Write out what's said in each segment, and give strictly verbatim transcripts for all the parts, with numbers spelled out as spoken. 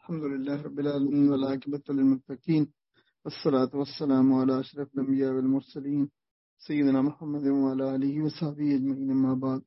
الحمد لله رب العالمين والعاقبة للمتقين والصلاة والسلام على أشرف الأنبياء والمرسلين سیدنا محمد وعلى آله وصحبه أجمعين اما بعد.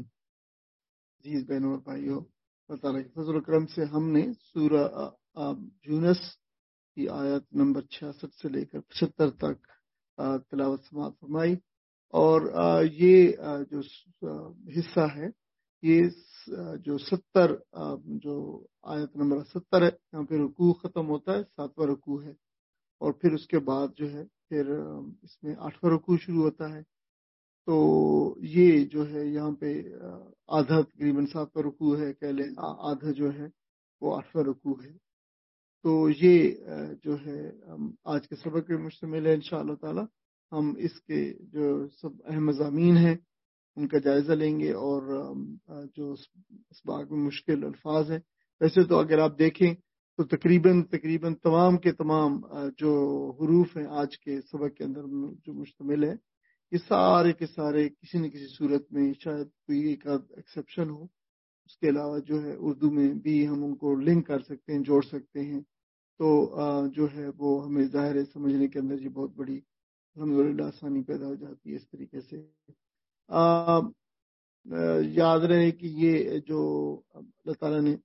عزیز بہنوں اور بھائیوں، اللہ تعالیٰ کے فضل و کرم سے ہم نے سورہ یونس کی آیت نمبر چھیاسٹھ سے لے کر پچہتر تک تلاوت سماعت فرمائی، اور یہ جو حصہ ہے یہ جو ستر جو آیت نمبر ستر ہے، یہاں پہ رکوع ختم ہوتا ہے، ساتواں رکوع ہے، اور پھر اس کے بعد جو ہے پھر اس میں آٹھواں رکوع شروع ہوتا ہے. تو یہ جو ہے یہاں پہ آدھا تقریباً ساتواں رکوع ہے، کہہ لیں آدھا جو ہے وہ آٹھواں رکوع ہے. تو یہ جو ہے آج کے سبق پہ مشتمل ہے انشاءاللہ تعالی. ہم اس کے جو سب اہم مضامین ہیں ان کا جائزہ لیں گے، اور جو اس باغ میں مشکل الفاظ ہیں، ویسے تو اگر آپ دیکھیں تو تقریباً تقریباً تمام کے تمام جو حروف ہیں آج کے سبق کے اندر جو مشتمل ہے، یہ سارے کے سارے کسی نہ کسی صورت میں، شاید کوئی ایک آدھ ایکسیپشن ہو، اس کے علاوہ جو ہے اردو میں بھی ہم ان کو لنک کر سکتے ہیں، جوڑ سکتے ہیں. تو جو ہے وہ ہمیں ظاہر ہے سمجھنے کے اندر یہ بہت بڑی الحمدللہ آسانی پیدا ہو جاتی ہے. اس طریقے سے آ, یاد رہے کہ یہ جو اللہ تعالیٰ نے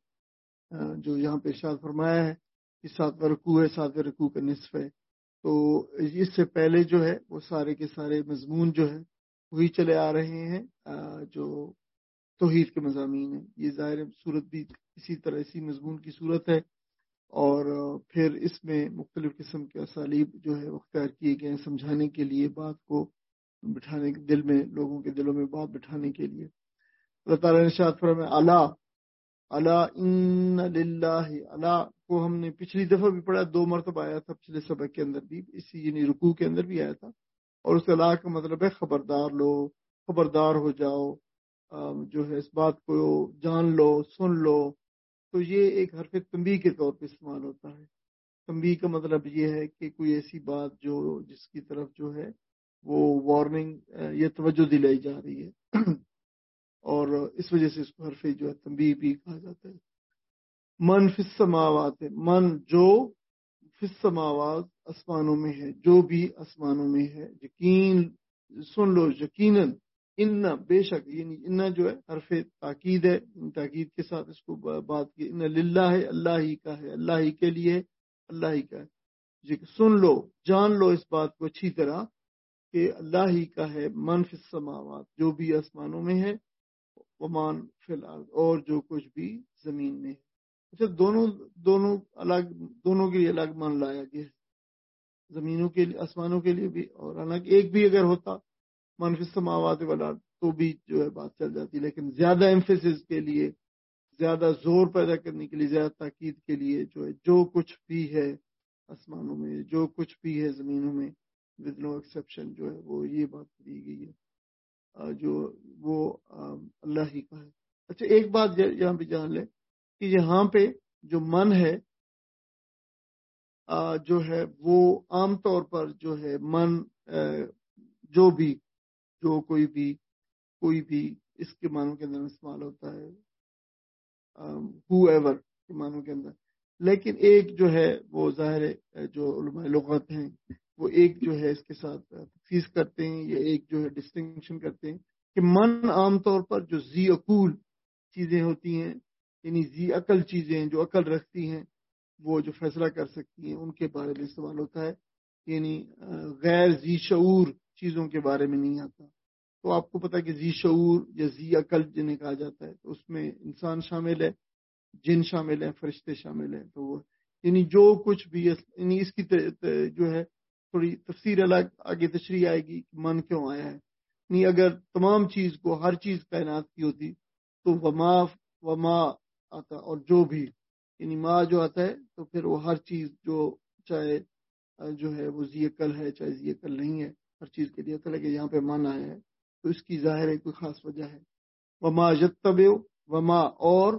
جو یہاں پہ ارشاد فرمایا ہے کہ ساتواں رکوع ہے، ساتویں رکوع کا نصف ہے، تو اس سے پہلے جو ہے وہ سارے کے سارے مضمون جو ہے وہی چلے آ رہے ہیں جو توحید کے مضامین ہیں. یہ ظاہر صورت بھی اسی طرح اسی مضمون کی صورت ہے، اور پھر اس میں مختلف قسم کے اسالیب جو ہے اختیار کیے گئے ہیں سمجھانے کے لیے، بات کو بٹھانے کے دل میں، لوگوں کے دلوں میں بات بٹھانے کے لیے. اللہ تعالیٰ نے ارشاد فرمایا الا الا ان للہ، الا کو ہم نے پچھلی دفعہ بھی پڑھا، دو مرتبہ آیا تھا پچھلے سبق کے اندر بھی، اسی یعنی رکوع کے اندر بھی آیا تھا. اور اس الا کا مطلب ہے خبردار لو، خبردار ہو جاؤ، جو ہے اس بات کو جان لو، سن لو. تو یہ ایک حرف تنبیہ کے طور پہ استعمال ہوتا ہے. تنبیہ کا مطلب یہ ہے کہ کوئی ایسی بات جو جس کی طرف جو ہے وہ وارننگ یا توجہ دلائی جا رہی ہے، اور اس وجہ سے اس کو حرف جو ہے تنبیہ بھی کہا جاتا ہے. من فی السماوات، من جو فی السماوات آسمانوں میں ہے، جو بھی آسمانوں میں ہے، یقین سن لو، یقیناً ان بے شک، یعنی ان جو ہے حرف تاکید ہے، تاکید کے ساتھ اس کو بات کی. ان للہ ہے، اللہ ہی کا ہے، اللہ ہی کے لیے، اللہ ہی کا ہے. سن لو، جان لو اس بات کو اچھی طرح کہ اللہ ہی کا ہے. من فی السماوات، جو بھی آسمانوں میں ہے، ومان فی الارض، اور جو کچھ بھی زمین میں ہے. اچھا، دونوں دونوں الگ، دونوں کے لیے الگ مان لایا گیا ہے، زمینوں کے لیے، آسمانوں کے لیے بھی، اور حالانکہ ایک بھی اگر ہوتا من فی السماوات والارض تو بھی جو ہے بات چل جاتی، لیکن زیادہ ایمفیسس کے لیے، زیادہ زور پیدا کرنے کے لیے، زیادہ تاکید کے لیے جو ہے جو کچھ بھی ہے آسمانوں میں، جو کچھ بھی ہے زمینوں میں، ود نو ایکسیپشن جو ہے وہ یہ بات دی گئی ہے جو وہ اللہ ہی کا ہے. اچھا، ایک بات یہاں پہ جان لیں کہ یہاں پہ جو من ہے جو ہے وہ عام طور پر جو ہے من جو بھی جو کوئی بھی کوئی بھی اس کے معنوں کے اندر استعمال ہوتا ہے، ہو ایور کے معنوں کے اندر. لیکن ایک جو ہے وہ ظاہر جو علماء لغت ہیں وہ ایک جو ہے اس کے ساتھ تخصیص کرتے ہیں، یا ایک جو ہے ڈسٹنکشن کرتے ہیں کہ من عام طور پر جو ذی عقول چیزیں ہوتی ہیں، یعنی ذی عقل چیزیں جو عقل رکھتی ہیں، وہ جو فیصلہ کر سکتی ہیں، ان کے بارے میں استعمال ہوتا ہے. یعنی غیر ذی شعور چیزوں کے بارے میں نہیں آتا. تو آپ کو پتا کہ ذی شعور یا ذی عقل جنہیں کہا جاتا ہے، تو اس میں انسان شامل ہے، جن شامل ہیں، فرشتے شامل ہیں. تو وہ یعنی جو کچھ بھی، یعنی اس کی جو ہے تھوڑی تفسیر الگ آگے تشریح آئے گی کہ من کیوں آیا ہے. یعنی اگر تمام چیز کو، ہر چیز کائنات کی ہوتی تو وما وما آتا، اور جو بھی، یعنی ما جو آتا ہے تو پھر وہ ہر چیز جو چاہے جو ہے وہ ذی عقل ہے چاہے ذی عقل نہیں ہے، ہر چیز کے لیے عقل ہے. کہ یہاں پہ من آیا ہے تو اس کی ظاہر ہے کوئی خاص وجہ ہے. وما یتبع، وما اور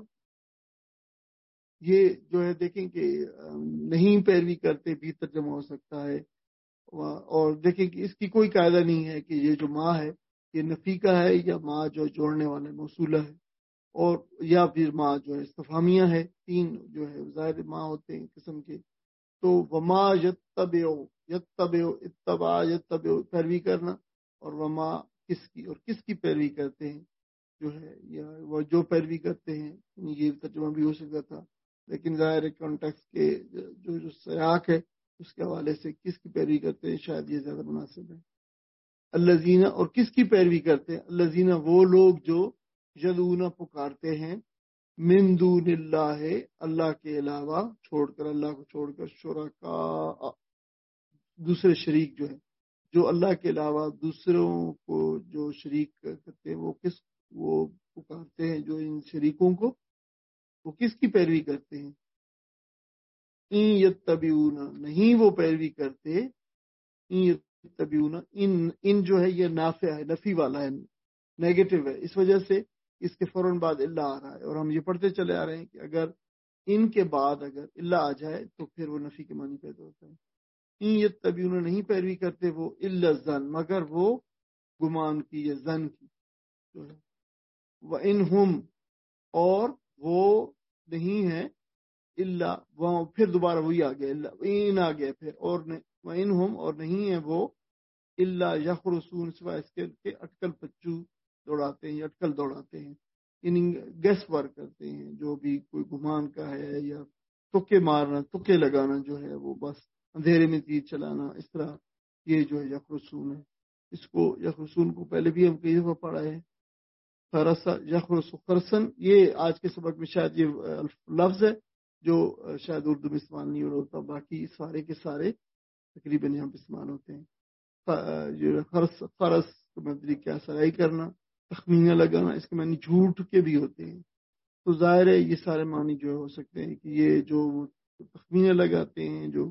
یہ جو ہے دیکھیں کہ نہیں پیروی کرتے بھی ترجمہ ہو سکتا ہے. اور دیکھیں کہ اس کی کوئی قاعدہ نہیں ہے کہ یہ جو ما ہے یہ نفی کا ہے یا ما جو جوڑنے والا موصولہ ہے. اور یا پھر ما جو ہے استفہامیہ ہے، تین جو ہے ظاہر ما ہوتے ہیں قسم کے. تو وما یتبع، یتبع اتباع یتبع پیروی کرنا، اور وما کس کی، اور کس کی پیروی کرتے ہیں جو ہے، یا وہ جو پیروی کرتے ہیں. یہ ترجمہ بھی ہو سکتا تھا، لیکن ظاہر کانٹیکس کے جو جو سیاق ہے اس کے حوالے سے کس کی پیروی کرتے ہیں شاید یہ زیادہ مناسب ہے. الذین، اور کس کی پیروی کرتے ہیں، الذین وہ لوگ جو یدعون پکارتے ہیں، من دون اللہ اللہ کے علاوہ چھوڑ کر، اللہ کو چھوڑ کر، شرکاء دوسرے شریک جو ہے، جو اللہ کے علاوہ دوسروں کو جو شریک کرتے ہیں وہ کس وہ پکارتے ہیں، جو ان شریکوں کو وہ کس کی پیروی کرتے ہیں. ان یتبعون، نہیں وہ پیروی کرتے، ان یتبعون، ان ان جو ہے یہ نافع ہے، نفی والا ہے، نیگیٹو ہے، اس وجہ سے اس کے فوراً بعد اللہ آ رہا ہے، اور ہم یہ پڑھتے چلے آ رہے ہیں کہ اگر ان کے بعد اگر اللہ آ جائے تو پھر وہ نفی کے معنی پیدا ہوتا ہے. ان یتبعون، نہیں پیروی کرتے وہ، الا الظن، مگر وہ گمان کی یا ظن کی جو ہے. وَإِنْهُمْ، اور وہ نہیں ہے، اللہ، وہاں پھر دوبارہ وہی آ گیا، اللہ ان آ گیا پھر، اور وَإِنْهُمْ، اور نہیں ہے وہ، اللہ یخرسون، سوائے اس کے کہ اٹکل پچو دوڑاتے ہیں یا اٹکل دوڑاتے ہیں، یعنی گیس ورک کرتے ہیں، جو بھی کوئی گمان کا ہے یا تکے مارنا، تکے لگانا جو ہے، وہ بس اندھیرے میں تیر چلانا، اس طرح یہ جو ہے یخرسون ہے. اس کو یخرسون کو پہلے بھی ہم کئی دفعہ پڑھا ہے، خرس یخرس خرسن، یہ آج کے سبق میں شاید یہ لفظ ہے جو شاید اردو میں استعمال نہیں ہوتا، باقی سارے کے سارے تقریباً یہاں پہ استعمال ہوتے ہیں. خرس خرس کا مطلب کیا، سرائی کرنا، تخمینہ لگانا، اس کے معنی جھوٹ کے بھی ہوتے ہیں. تو ظاہر ہے یہ سارے معنی جو ہو سکتے ہیں کہ یہ جو تخمینہ لگاتے ہیں، جو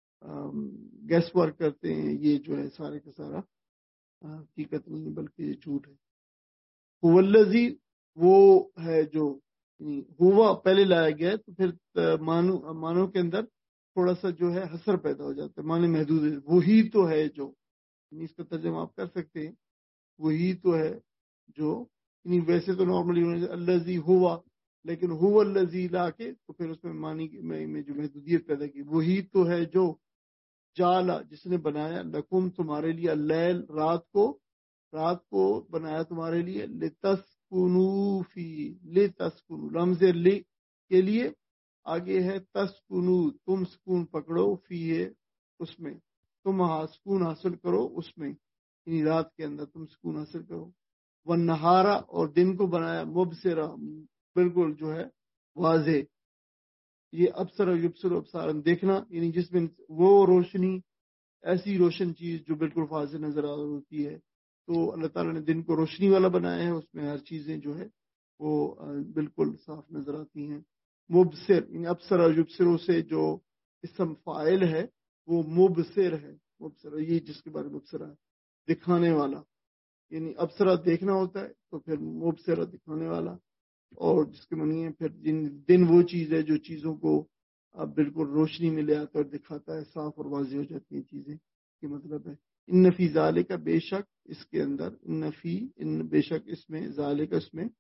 گیس ورک کرتے ہیں، یہ جو ہے سارے کا سارا حقیقت نہیں بلکہ یہ جھوٹ ہے. هو الذی، وہ ہے جو، ہوا پہلے لایا گیا ہے تو پھر مانو مانو کے اندر تھوڑا سا جو ہے حسر پیدا ہو جاتا ہے، معنی محدود ہے. وہی تو ہے جو، یعنی اس کا ترجمہ آپ کر سکتے ہیں، وہی تو ہے جو، یعنی ویسے تو نارملی الذی ہوا، لیکن هو الذی لا کے تو پھر اس میں معنی میں جو محدودیت پیدا کی، وہی تو ہے جو جالا، جس نے بنایا، لکم تمہارے لیے، اللیل رات کو، رات کو بنایا تمہارے لیے، لتسکنو فی، لتسکنو لمز لی کے لیے، آگے ہے تسکنو تم سکون پکڑو، فی ہے اس میں، تم سکون حاصل کرو اس میں، یعنی رات کے اندر تم سکون حاصل کرو. والنہارا، اور دن کو بنایا، مبصرہ بالکل جو ہے واضح، یہ ابصر یبصر ابصارن دیکھنا، یعنی جس میں وہ روشنی، ایسی روشن چیز جو بالکل واضح نظر آ ہوتی ہے. تو اللہ تعالیٰ نے دن کو روشنی والا بنایا ہے، اس میں ہر چیزیں جو ہے وہ بالکل صاف نظر آتی ہیں. مبصر، یعنی ابصر یبصروں سے جو اسم فاعل ہے وہ مبصر ہے، مبصر یہ جس کے بارے میں مبصرہ ہے، دکھانے والا، یعنی ابصرہ دیکھنا ہوتا ہے تو پھر مبصرہ دکھانے والا، اور جس کے معنی ہے پھر دن وہ چیز ہے جو چیزوں کو اب بالکل روشنی میں لے آتا اور دکھاتا ہے، صاف اور واضح ہو جاتی ہیں چیزیں، یہ مطلب ہے. ان فی ذالک، بے شک اس کے اندر، ان فی، ان بے شک اس میں، ذالک اس میں،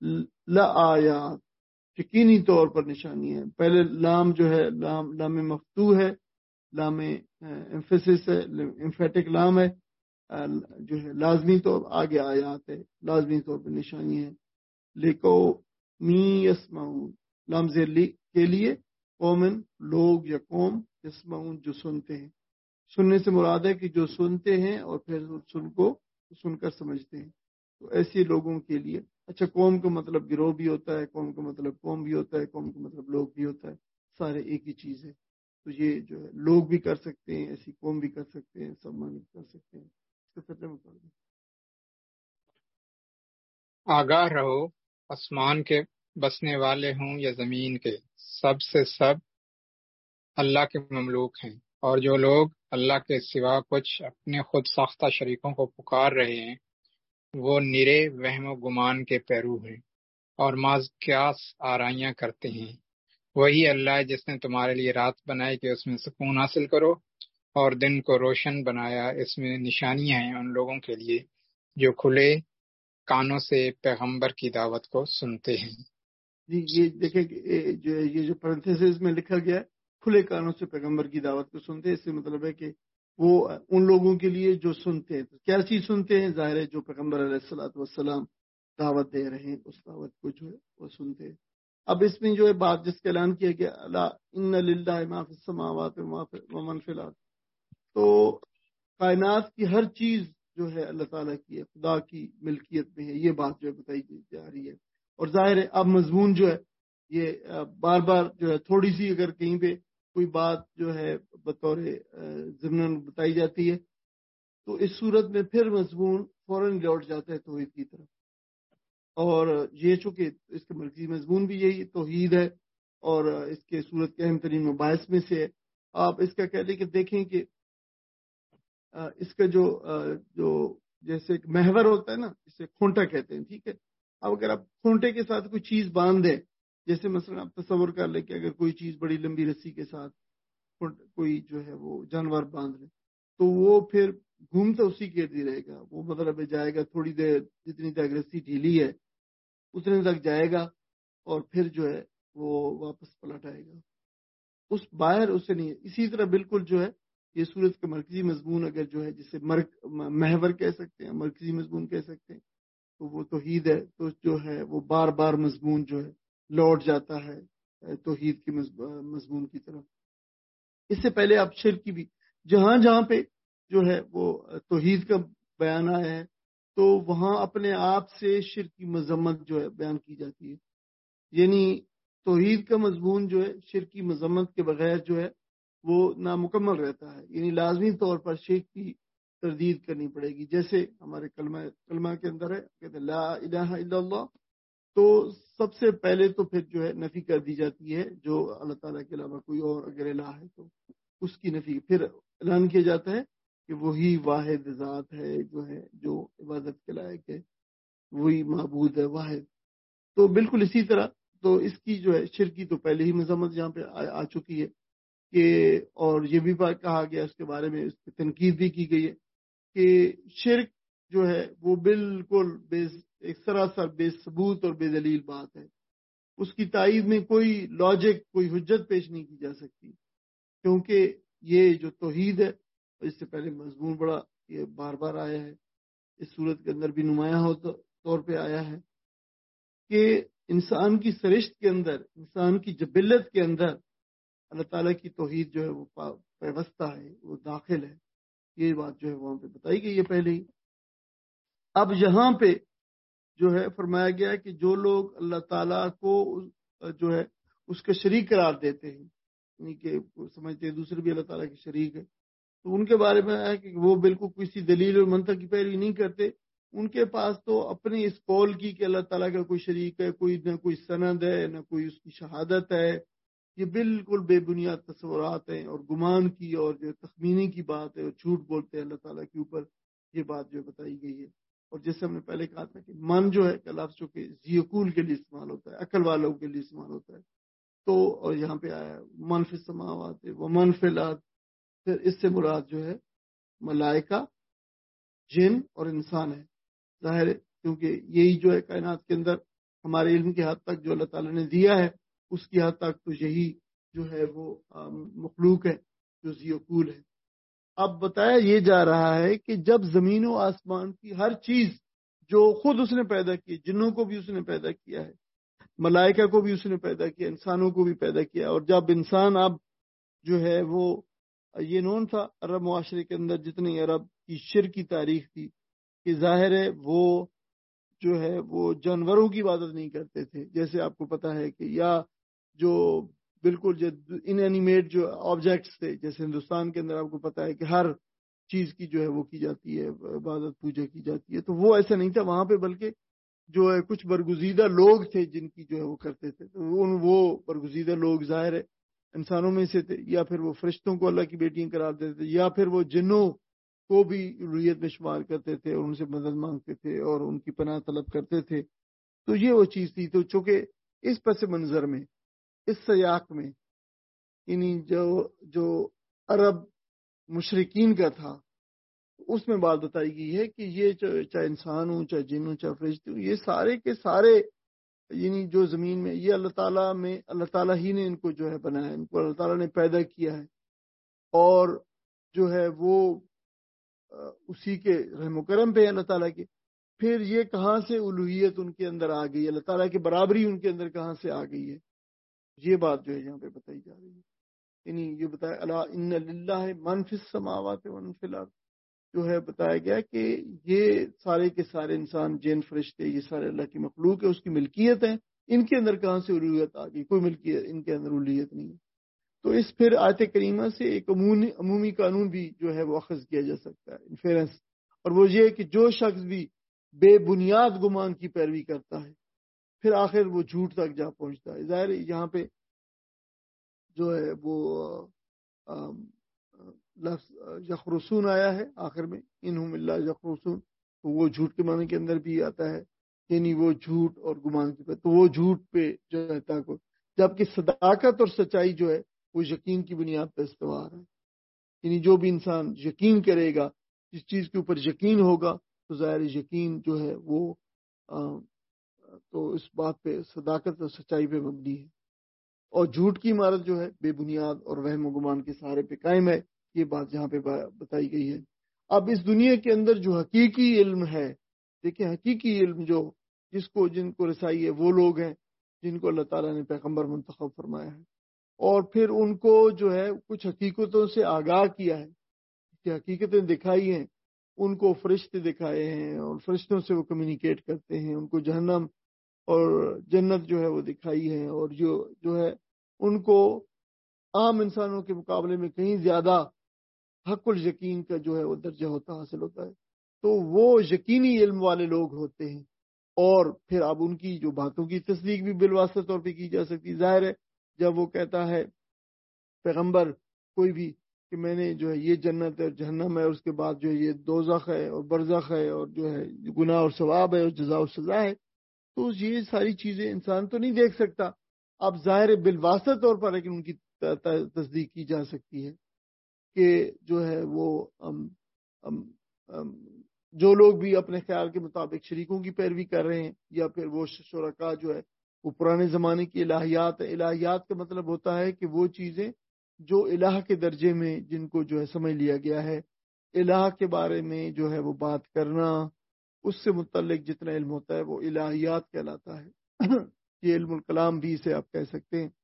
لآیات، یقینی طور پر نشانی ہے. پہلے لام جو ہے، لام لام مفتوح ہے، لام ایمفیسس ہے، ایمفیٹک لام ہے جو ہے لازمی طور، آگے آیات ہے، لازمی طور پر نشانی ہے. لیکو می یسمعون، لمز لی کے لیے، قومن لوگ یا قوم، یسمعون جو سنتے ہیں. سننے سے مراد ہے کہ جو سنتے ہیں اور پھر سن کو سن کر سمجھتے ہیں، تو ایسے لوگوں کے لیے. اچھا، قوم کا مطلب گروہ بھی ہوتا ہے، قوم کا مطلب قوم بھی ہوتا ہے، قوم کا مطلب لوگ بھی ہوتا ہے، سارے ایک ہی چیز ہے. تو یہ جو ہے لوگ بھی کر سکتے ہیں، ایسی قوم بھی کر سکتے ہیں، سب معنی کر سکتے ہیں. اس کا ترجمہ کر دیں. آگاہ رہو، آسمان کے بسنے والے ہوں یا زمین کے، سب سے سب اللہ کے مملوک ہیں، اور جو لوگ اللہ کے سوا کچھ اپنے خود ساختہ شریکوں کو پکار رہے ہیں وہ نرے وہم و گمان کے پیرو ہیں اور ماذ قیاس آرائیاں کرتے ہیں. وہی اللہ ہے جس نے تمہارے لیے رات بنائی کہ اس میں سکون حاصل کرو، اور دن کو روشن بنایا، اس میں نشانیاں ہیں ان لوگوں کے لیے جو کھلے کانوں سے پیغمبر کی دعوت کو سنتے ہیں۔ جی یہ دیکھیں کہ یہ جو یہ جو پرنتھیسز میں لکھا گیا ہے کھلے کانوں سے پیغمبر کی دعوت کو سنتے ہیں، اس سے مطلب ہے کہ وہ ان لوگوں کے لیے جو سنتے ہیں، کیا چیز سنتے ہیں؟ ظاہر ہے جو پیغمبر علیہ الصلوۃ والسلام دعوت دے رہے ہیں اس دعوت کو جو ہے وہ سنتے ہیں۔ اب اس میں جو ہے بات جس کا اعلان کیا گیا الا ان للہ ما فی السماوات و من فی الارض، تو کائنات کی ہر چیز جو ہے اللہ تعالیٰ کی ہے، خدا کی ملکیت میں ہے، یہ بات جو ہے بتائی جا رہی ہے۔ اور ظاہر ہے اب مضمون جو ہے یہ بار بار جو ہے تھوڑی سی اگر کہیں پہ کوئی بات جو ہے بطور ضمن بتائی جاتی ہے تو اس صورت میں پھر مضمون فوراً لوٹ جاتا ہے توحید کی طرف، اور یہ چونکہ اس کا مرکزی مضمون بھی یہی توحید ہے اور اس کے صورت کے اہم ترین مباحث میں سے ہے۔ آپ اس کا کہہ لیں کہ دیکھیں کہ اس کا جو جو جیسے ایک محور ہوتا ہے نا، جسے کھونٹا کہتے ہیں، ٹھیک ہے، اب اگر آپ کھونٹے کے ساتھ کوئی چیز باندھ دیں، جیسے مثلا آپ تصور کر لیں کہ اگر کوئی چیز بڑی لمبی رسی کے ساتھ کوئی جو ہے وہ جانور باندھ لے تو وہ پھر گھومتا اسی کے ارد رہے گا، وہ مطلب جائے گا تھوڑی دیر، جتنی تک رسی ڈھیلی ہے اتنے تک جائے گا اور پھر جو ہے وہ واپس پلٹ آئے گا، اس باہر اسے نہیں ہے۔ اسی طرح بالکل جو ہے یہ سورت کا مرکزی مضمون اگر جو ہے جسے محور کہہ سکتے ہیں، مرکزی مضمون کہہ سکتے ہیں، تو وہ توحید ہے، تو جو ہے وہ بار بار مضمون جو ہے لوٹ جاتا ہے توحید کے مضمون کی طرف۔ اس سے پہلے آپ شرک کی بھی جہاں جہاں پہ جو ہے وہ توحید کا بیان آیا ہے تو وہاں اپنے آپ سے شرک کی مذمت جو ہے بیان کی جاتی ہے، یعنی توحید کا مضمون جو ہے شرک کی مذمت کے بغیر جو ہے وہ نامکمل رہتا ہے، یعنی لازمی طور پر شرک کی تردید کرنی پڑے گی۔ جیسے ہمارے کلمہ کلمہ کے اندر ہے کہتے ہیں لا الہ الا اللہ، تو سب سے پہلے تو پھر جو ہے نفی کر دی جاتی ہے، جو اللہ تعالیٰ کے علاوہ کوئی اور اگر الہ ہے تو اس کی نفی، پھر اعلان کیا جاتا ہے کہ وہی واحد ذات ہے جو ہے جو عبادت کے لائق ہے، وہی معبود ہے واحد۔ تو بالکل اسی طرح تو اس کی جو ہے شرک کی تو پہلے ہی مذمت یہاں پہ آ چکی ہے کہ، اور یہ بھی بات کہا گیا اس کے بارے میں، اس پہ تنقید بھی کی گئی ہے کہ شرک جو ہے وہ بالکل بے ایک سراسر بے ثبوت اور بے دلیل بات ہے، اس کی تائید میں کوئی لاجک کوئی حجت پیش نہیں کی جا سکتی، کیونکہ یہ جو توحید ہے اس سے پہلے مضمون بڑا یہ بار بار آیا ہے، اس صورت کے اندر بھی نمایاں طور پہ آیا ہے کہ انسان کی سرشت کے اندر، انسان کی جبلت کے اندر اللہ تعالیٰ کی توحید جو ہے وہ پیوستہ ہے، وہ داخل ہے، یہ بات جو ہے وہاں پہ بتائی گئی ہے پہلے ہی۔ اب یہاں پہ جو ہے فرمایا گیا ہے کہ جو لوگ اللہ تعالیٰ کو جو ہے اس کا شریک قرار دیتے ہیں، یعنی کہ سمجھتے ہیں دوسرے بھی اللہ تعالیٰ کے شریک ہے، تو ان کے بارے میں ہے کہ وہ بالکل کسی دلیل اور منطق کی پیروی نہیں کرتے، ان کے پاس تو اپنی اس قول کی کہ اللہ تعالیٰ کا کوئی شریک ہے، کوئی نہ کوئی سند ہے نہ کوئی اس کی شہادت ہے، یہ بالکل بے بنیاد تصورات ہیں اور گمان کی اور جو تخمینے کی بات ہے، اور جھوٹ بولتے ہیں اللہ تعالیٰ کے اوپر، یہ بات جو بتائی گئی ہے۔ اور جیسے ہم نے پہلے کہا تھا کہ من جو ہے کہ لفظ چونکہ ذیقول کے لیے استعمال ہوتا ہے، عقل والوں کے لیے استعمال ہوتا ہے، تو اور یہاں پہ آیا من فی السماوات و من فی الارض، پھر اس سے مراد جو ہے ملائکہ، جن اور انسان ہے، ظاہر ہے کیونکہ یہی جو ہے کائنات کے اندر ہمارے علم کی حد تک جو اللہ تعالیٰ نے دیا ہے اس کی حد تک تو یہی جو ہے وہ مخلوق ہے جو ذیقول ہے۔ اب بتایا یہ جا رہا ہے کہ جب زمین و آسمان کی ہر چیز جو خود اس نے پیدا کی، جنوں کو بھی اس نے پیدا کیا ہے، ملائکہ کو بھی اس نے پیدا کیا، انسانوں کو بھی پیدا کیا، اور جب انسان اب جو ہے وہ یہ نون تھا عرب معاشرے کے اندر جتنی عرب کی شرک کی تاریخ تھی کہ ظاہر ہے وہ جو ہے وہ جانوروں کی عبادت نہیں کرتے تھے، جیسے آپ کو پتا ہے کہ یا جو بالکل جو ان اینیمیٹ جو آبجیکٹس تھے، جیسے ہندوستان کے اندر آپ کو پتا ہے کہ ہر چیز کی جو ہے وہ کی جاتی ہے عبادت پوجا کی جاتی ہے، تو وہ ایسا نہیں تھا وہاں پہ، بلکہ جو ہے کچھ برگزیدہ لوگ تھے جن کی جو ہے وہ کرتے تھے، تو ان وہ برگزیدہ لوگ ظاہر ہے انسانوں میں سے تھے، یا پھر وہ فرشتوں کو اللہ کی بیٹیاں قرار دیتے تھے، یا پھر وہ جنوں کو بھی الوہیت میں شمار کرتے تھے اور ان سے مدد مانگتے تھے اور ان کی پناہ طلب کرتے تھے۔ تو یہ وہ چیز تھی، تو چونکہ اس پس منظر میں، اس سیاق میں، یعنی جو جو عرب مشرکین کا تھا، اس میں بات بتائی گئی ہے کہ یہ چاہے انسان ہوں، چاہے جن ہوں، چاہے فرشتے ہوں، یہ سارے کے سارے یعنی جو زمین میں یہ اللہ تعالیٰ میں اللہ تعالیٰ ہی نے ان کو جو ہے بنایا، ان کو اللہ تعالیٰ نے پیدا کیا ہے، اور جو ہے وہ اسی کے رحم و کرم پہ اللہ تعالیٰ کے. پھر یہ کہاں سے الوہیت ان کے اندر آ گئی، اللہ تعالیٰ کی برابری ان کے اندر کہاں سے آ گئی ہے، یہ بات جو ہے یہاں پہ بتائی جا رہی ہے. یعنی یہ بتایا الا ان للہ من فی السماوات و من فی الارض، جو ہے بتایا گیا کہ یہ سارے کے سارے انسان، جن، فرشتے، یہ سارے اللہ کی مخلوق ہے، اس کی ملکیت ہے. ان کے اندر کہاں سے الوہیت آ گئی؟ کوئی ملکیت ان کے اندر الوہیت نہیں ہے. تو اس پھر آیت کریمہ سے ایک عمومی عمومی قانون بھی جو ہے وہ اخذ کیا جا سکتا ہے، انفیرنس، اور وہ یہ کہ جو شخص بھی بے بنیاد گمان کی پیروی کرتا ہے پھر آخر وہ جھوٹ تک جا پہنچتا ہے. ظاہر یہاں پہ جو ہے وہ لفظ یخرسون آیا ہے آخر میں، انہم اللہ یخرسون، تو وہ جھوٹ کے معنی کے اندر بھی آتا ہے، یعنی وہ جھوٹ اور گمان کی، تو وہ جھوٹ پہ جو ہے تاکہ، جبکہ صداقت اور سچائی جو ہے وہ یقین کی بنیاد پر استوار ہے. یعنی جو بھی انسان یقین کرے گا، جس چیز کے اوپر یقین ہوگا، تو ظاہر یقین جو ہے وہ آ, تو اس بات پہ صداقت اور سچائی پہ مبنی ہے. اور جھوٹ کی عمارت جو ہے بے بنیاد اور وہم و گمان کے سہارے پہ قائم ہے. یہ بات یہاں پہ بتائی گئی ہے. اب اس دنیا کے اندر جو حقیقی علم ہے، دیکھیں حقیقی علم جو جس کو جن کو رسائی ہے وہ لوگ ہیں جن کو اللہ تعالیٰ نے پیغمبر منتخب فرمایا ہے، اور پھر ان کو جو ہے کچھ حقیقتوں سے آگاہ کیا ہے کہ حقیقتیں دکھائی ہیں. ان کو فرشتے دکھائے ہیں اور فرشتوں سے وہ کمیونیکیٹ کرتے ہیں. ان کو جہنم اور جنت جو ہے وہ دکھائی ہے، اور جو جو ہے ان کو عام انسانوں کے مقابلے میں کہیں زیادہ حق الیقین کا جو ہے وہ درجہ ہوتا حاصل ہوتا ہے. تو وہ یقینی علم والے لوگ ہوتے ہیں، اور پھر اب ان کی جو باتوں کی تصدیق بھی بالواسطہ طور پہ کی جا سکتی. ظاہر ہے جب وہ کہتا ہے پیغمبر کوئی بھی کہ میں نے جو ہے یہ جنت ہے اور جہنم ہے، اور اس کے بعد جو ہے یہ دوزخ ہے اور برزخ ہے، اور جو ہے گناہ اور ثواب ہے اور جزا اور سزا ہے، تو یہ ساری چیزیں انسان تو نہیں دیکھ سکتا. اب ظاہر بالواسطہ طور پر لیکن ان کی تصدیق کی جا سکتی ہے کہ جو ہے وہ ام ام ام جو لوگ بھی اپنے خیال کے مطابق شریکوں کی پیروی کر رہے ہیں، یا پھر وہ شرکا جو ہے وہ پرانے زمانے کی الہیات ہے. الہیات کا مطلب ہوتا ہے کہ وہ چیزیں جو الہ کے درجے میں جن کو جو ہے سمجھ لیا گیا ہے، الہ کے بارے میں جو ہے وہ بات کرنا، اس سے متعلق جتنا علم ہوتا ہے وہ الہیات کہلاتا ہے. یہ علم الکلام بھی اسے آپ کہہ سکتے ہیں.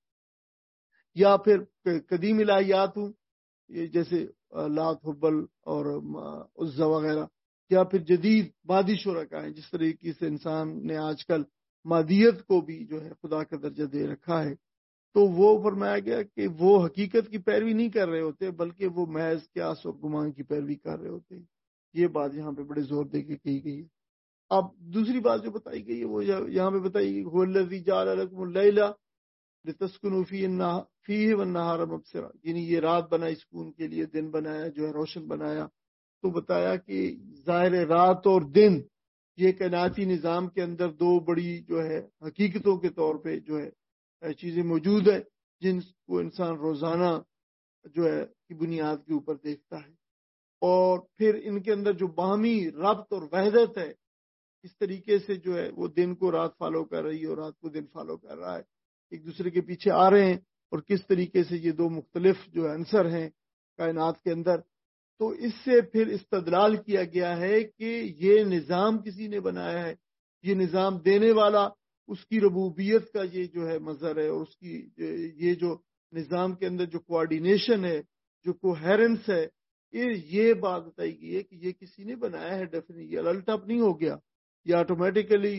یا پھر قدیم الہیات ہوں، یہ جیسے لات، حبل اور عزا وغیرہ، یا پھر جدید مادی شرکا ہیں، جس طریقے سے انسان نے آج کل مادیت کو بھی جو ہے خدا کا درجہ دے رکھا ہے. تو وہ فرمایا گیا کہ وہ حقیقت کی پیروی نہیں کر رہے ہوتے، بلکہ وہ محض قیاس اور گمان کی پیروی کر رہے ہوتے ہیں. یہ بات یہاں پہ بڑے زور دے کے کہی گئی ہے. اب دوسری بات جو بتائی گئی ہے وہ یہاں پہ بتائی گئی هو الذی جعل لکم اللیل لتسکنوا فیہ والنہار مبصرا، یعنی یہ رات بنائی سکون کے لیے، دن بنایا جو ہے روشن بنایا. تو بتایا کہ ظاہر رات اور دن یہ کائناتی نظام کے اندر دو بڑی جو ہے حقیقتوں کے طور پہ جو ہے چیزیں موجود ہیں جن کو انسان روزانہ جو ہے کی بنیاد کے اوپر دیکھتا ہے. اور پھر ان کے اندر جو باہمی ربط اور وحدت ہے، اس طریقے سے جو ہے وہ دن کو رات فالو کر رہی ہے اور رات کو دن فالو کر رہا ہے، ایک دوسرے کے پیچھے آ رہے ہیں، اور کس طریقے سے یہ دو مختلف جو عنصر ہیں کائنات کے اندر. تو اس سے پھر استدلال کیا گیا ہے کہ یہ نظام کسی نے بنایا ہے، یہ نظام دینے والا، اس کی ربوبیت کا یہ جو ہے مظہر ہے، اور اس کی یہ جو نظام کے اندر جو کوآرڈینیشن ہے، جو کوہیرنس ہے، یہ بات بتائی گئی ہے کہ یہ کسی نے بنایا ہے. ڈیفینیٹلی یہ الٹپ نہیں ہو گیا، یہ آٹومیٹیکلی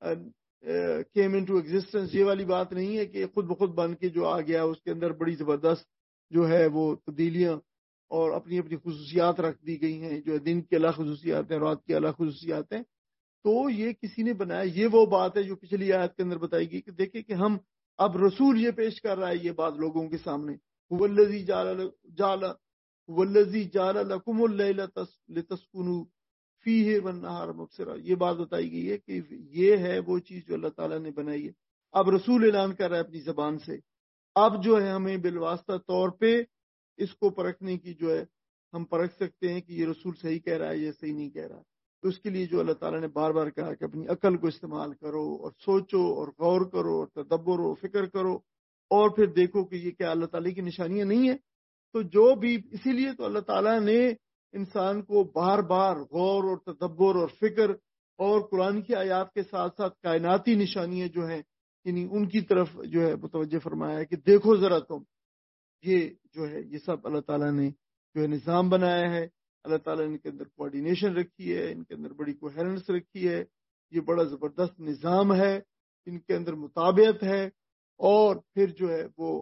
کیم انٹو ایگزسٹنس. یہ والی بات نہیں ہے کہ خود بخود بن کے جو آ گیا، اس کے اندر بڑی زبردست جو ہے وہ تبدیلیاں اور اپنی اپنی خصوصیات رکھ دی گئی ہیں، جو دن کی الگ خصوصیات ہیں، رات کی الگ خصوصیات ہیں. تو یہ کسی نے بنایا. یہ وہ بات ہے جو پچھلی آیت کے اندر بتائی گئی کہ دیکھیں کہ ہم اب رسول یہ پیش کر رہا ہے یہ بات لوگوں کے سامنے، والذی جعل جعل والذی جعل لکم اللیل لتسکنوا فیہ والنہار مبصرا. یہ بات بتائی گئی ہے کہ یہ ہے وہ چیز جو اللہ تعالیٰ نے بنائی ہے. اب رسول اعلان کر رہا ہے اپنی زبان سے. اب جو ہے ہمیں بالواسطہ طور پہ اس کو پرکھنے کی جو ہے ہم پرکھ سکتے ہیں کہ یہ رسول صحیح کہہ رہا ہے یا صحیح نہیں کہہ رہا. تو اس کے لیے جو اللہ تعالیٰ نے بار بار کہا کہ اپنی عقل کو استعمال کرو اور سوچو اور غور کرو اور تدبر و فکر کرو اور پھر دیکھو کہ یہ کیا اللہ تعالیٰ کی نشانیاں نہیں ہیں. تو جو بھی اسی لیے تو اللہ تعالیٰ نے انسان کو بار بار غور اور تدبر اور فکر اور قرآن کی آیات کے ساتھ ساتھ کائناتی نشانیاں جو ہیں یعنی ان کی طرف جو ہے متوجہ فرمایا ہے کہ دیکھو ذرا تم یہ جو ہے یہ سب اللہ تعالیٰ نے جو ہے نظام بنایا ہے. اللہ تعالیٰ نے ان کے اندر کوآرڈینیشن رکھی ہے, ان کے اندر بڑی کوہیرنس رکھی ہے. یہ بڑا زبردست نظام ہے, ان کے اندر مطابعت ہے. اور پھر جو ہے وہ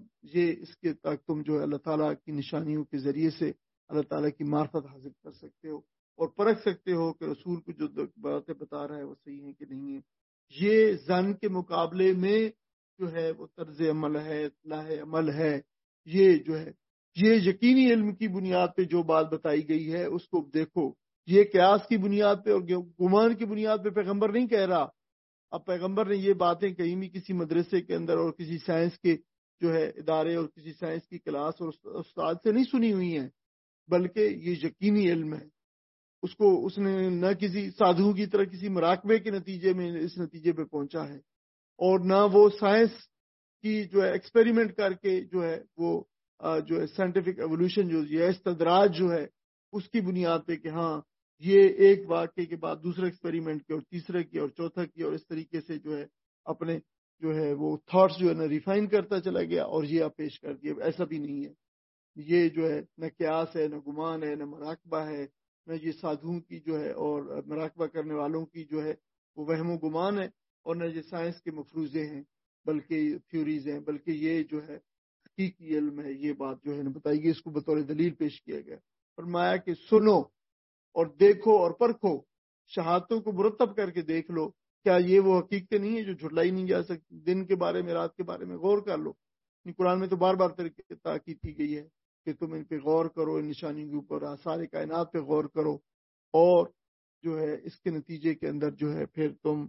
یہ اس کے تک تم جو ہے اللہ تعالیٰ کی نشانیوں کے ذریعے سے اللہ تعالیٰ کی معرفت حاصل کر سکتے ہو اور پرکھ سکتے ہو کہ رسول کو جو باتیں بتا رہا ہے وہ صحیح ہیں کہ نہیں ہیں. یہ ظن کے مقابلے میں جو ہے وہ طرز عمل ہے, اصلاح عمل ہے. یہ جو ہے یہ یقینی علم کی بنیاد پہ جو بات بتائی گئی ہے اس کو دیکھو. یہ قیاس کی بنیاد پہ اور گمان کی بنیاد پہ پیغمبر نہیں کہہ رہا. اب پیغمبر نے یہ باتیں کہیں بھی کسی مدرسے کے اندر اور کسی سائنس کے جو ہے ادارے اور کسی سائنس کی کلاس اور استاد سے نہیں سنی ہوئی ہیں, بلکہ یہ یقینی علم ہے. اس کو اس نے نہ کسی سادھو کی طرح کسی مراقبے کے نتیجے میں اس نتیجے پہ پہنچا ہے اور نہ وہ سائنس کی جو ہے ایکسپیریمنٹ کر کے جو ہے وہ جو ہے سائنٹیفک ایوولوشن جو ہے استدراج جو ہے اس کی بنیاد پہ کہ ہاں یہ ایک واقعے کے بعد دوسرا ایکسپیریمنٹ کیا اور تیسرا کیا اور چوتھا کیا اور اس طریقے سے جو ہے اپنے جو ہے وہ تھاٹس جو ہے نا ریفائن کرتا چلا گیا اور یہ آپ پیش کر دیا. ایسا بھی نہیں ہے. یہ جو ہے نہ قیاس ہے, نہ گمان ہے, نہ مراقبہ ہے, نہ یہ سادھوؤں کی جو ہے اور مراقبہ کرنے والوں کی جو ہے وہ وہم و گمان ہے اور نہ یہ سائنس کے مفروضے ہیں بلکہ تھیوریز ہیں, بلکہ یہ جو ہے حقیقی علم ہے. یہ بات جو ہے نا بتائی گئی, اس کو بطور دلیل پیش کیا گیا. فرمایا کہ سنو اور دیکھو اور پرکھو, شہادتوں کو مرتب کر کے دیکھ لو. کیا یہ وہ حقیقتیں نہیں ہے جو جھٹلائی نہیں جا سکتی؟ دن کے بارے میں, رات کے بارے میں غور کر لو. قرآن میں تو بار بار تاکید کی گئی ہے کہ تم ان پہ غور کرو, ان نشانیوں کے اوپر, سارے کائنات پہ غور کرو اور جو ہے اس کے نتیجے کے اندر جو ہے پھر تم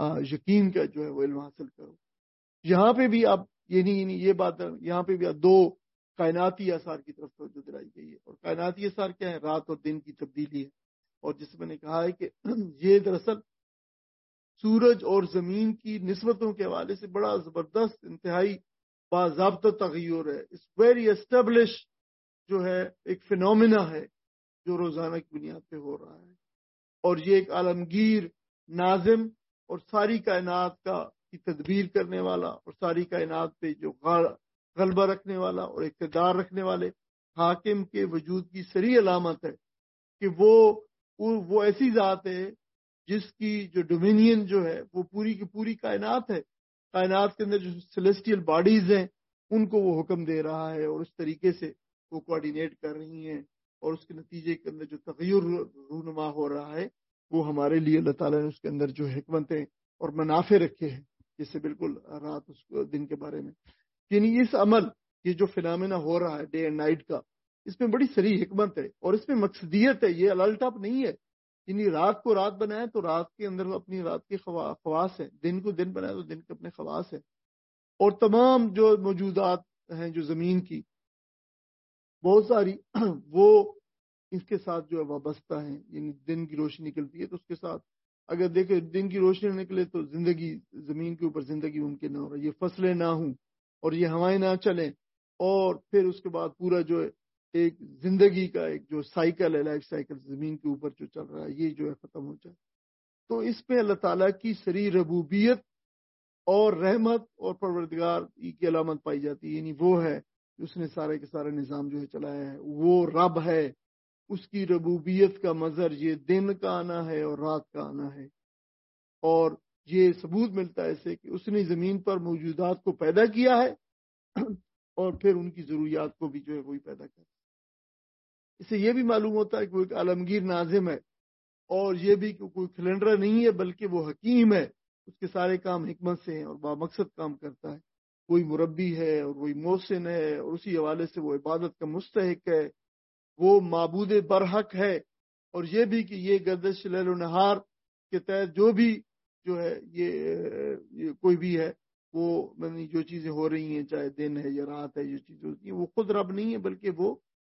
یقین کا جو ہے وہ علم حاصل کرو. یہاں پہ بھی آپ یعنی یہ بات یہاں پہ بھی دو کائناتی آثار کی طرف توجہ دلائی گئی ہے. اور کائناتی آثار کیا ہے؟ رات اور دن کی تبدیلی ہے. اور جس میں نے کہا ہے کہ یہ دراصل سورج اور زمین کی نسبتوں کے حوالے سے بڑا زبردست انتہائی باضابطہ تغیر ہے. اس ویری اسٹیبلش جو ہے ایک فینومینا ہے جو روزانہ کی بنیاد پہ ہو رہا ہے. اور یہ ایک عالمگیر ناظم اور ساری کائنات کا کی تدبیر کرنے والا اور ساری کائنات پہ جو غلبہ رکھنے والا اور اقتدار رکھنے والے حاکم کے وجود کی صریح علامت ہے کہ وہ وہ ایسی ذات ہے جس کی جو ڈومینین جو ہے وہ پوری کی پوری کائنات ہے. کائنات کے اندر جو سیلیسٹیل باڈیز ہیں ان کو وہ حکم دے رہا ہے اور اس طریقے سے وہ کوآرڈینیٹ کر رہی ہیں اور اس کے نتیجے کے اندر جو تغیر رونما ہو رہا ہے وہ ہمارے لیے اللہ تعالیٰ نے اس کے اندر جو حکمتیں اور منافع رکھے ہیں, جس سے بالکل رات اس دن کے بارے میں یعنی اس عمل یہ جو فینامنا ہو رہا ہے ڈے اینڈ نائٹ کا, اس میں بڑی صریح حکمت ہے اور اس میں مقصدیت ہے. یہ الٹ اپ نہیں ہے. یعنی رات کو رات بنایا تو رات کے اندر اپنی رات کے خواص ہیں, دن کو دن بنایا تو دن کے اپنے خواص ہیں. اور تمام جو موجودات ہیں جو زمین کی بہت ساری وہ اس کے ساتھ جو ہے وابستہ ہیں. یعنی دن کی روشنی نکلتی ہے تو اس کے ساتھ اگر دیکھیں دن کی روشنی نکلے تو زندگی زمین کے اوپر زندگی ممکن نہ ہو رہا, یہ فصلیں نہ ہوں اور یہ ہوائیں نہ چلیں اور پھر اس کے بعد پورا جو ہے ایک زندگی کا ایک جو سائیکل ہے, لائف سائیکل زمین کے اوپر جو چل رہا ہے یہ جو ہے ختم ہو جائے. تو اس پہ اللہ تعالیٰ کی صریح ربوبیت اور رحمت اور پروردگار کی علامت پائی جاتی ہے. یعنی وہ ہے اس نے سارے کے سارے نظام جو ہے چلایا ہے, وہ رب ہے. اس کی ربوبیت کا مظہر یہ دن کا آنا ہے اور رات کا آنا ہے. اور یہ ثبوت ملتا ہے اسے کہ اس نے زمین پر موجودات کو پیدا کیا ہے اور پھر ان کی ضروریات کو بھی جو ہے وہی پیدا کرتا ہے. اس سے یہ بھی معلوم ہوتا ہے کہ وہ ایک عالمگیر ناظم ہے اور یہ بھی کہ کوئی کیلنڈر نہیں ہے بلکہ وہ حکیم ہے. اس کے سارے کام حکمت سے ہیں اور بامقصد کام کرتا ہے. کوئی مربی ہے اور وہی محسن ہے اور اسی حوالے سے وہ عبادت کا مستحق ہے, وہ معبود برحق ہے. اور یہ بھی کہ یہ گردش لیل و نہار کے تحت جو بھی جو ہے یہ, یہ کوئی بھی ہے وہ جو چیزیں ہو رہی ہیں چاہے دن ہے یا رات ہے, جو چیزیں ہوتی ہیں وہ خود رب نہیں ہے بلکہ وہ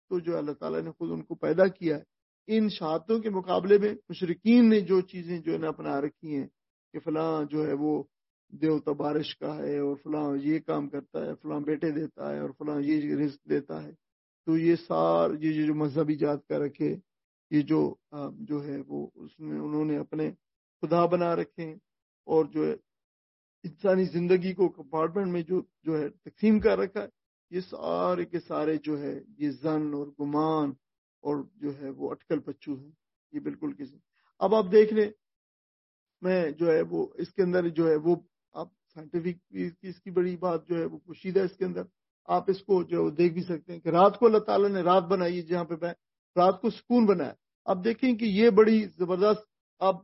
تو جو اللہ تعالیٰ نے خود ان کو پیدا کیا ہے. ان شہادتوں کے مقابلے میں مشرکین نے جو چیزیں جو ہے نا اپنا رکھی ہیں کہ فلاں جو ہے وہ دیوتا بارش کا ہے اور فلاں یہ کام کرتا ہے، فلاں بیٹے دیتا ہے اور فلاں یہ رزق دیتا ہے، تو یہ سار یہ جو مذہبی جات کا رکھے، یہ جو جو ہے وہ اس میں انہوں نے اپنے خدا بنا رکھے ہیں، اور جو ہے انسانی زندگی کو کمپارٹمنٹ میں جو جو ہے تقسیم کر رکھا ہے. یہ سارے کے سارے جو ہے یہ زن اور گمان اور جو ہے وہ اٹکل پچو ہیں. یہ بالکل کسی اب آپ دیکھ لیں، میں جو ہے وہ اس کے اندر جو ہے وہ آپ سائنٹیفک اس کی بڑی بات جو ہے وہ پوشیدہ ہے اس کے اندر. آپ اس کو جو دیکھ بھی سکتے ہیں کہ رات کو اللہ تعالیٰ نے رات بنائی ہے جہاں پہ رات کو سکون بنایا. اب دیکھیں کہ یہ بڑی زبردست. اب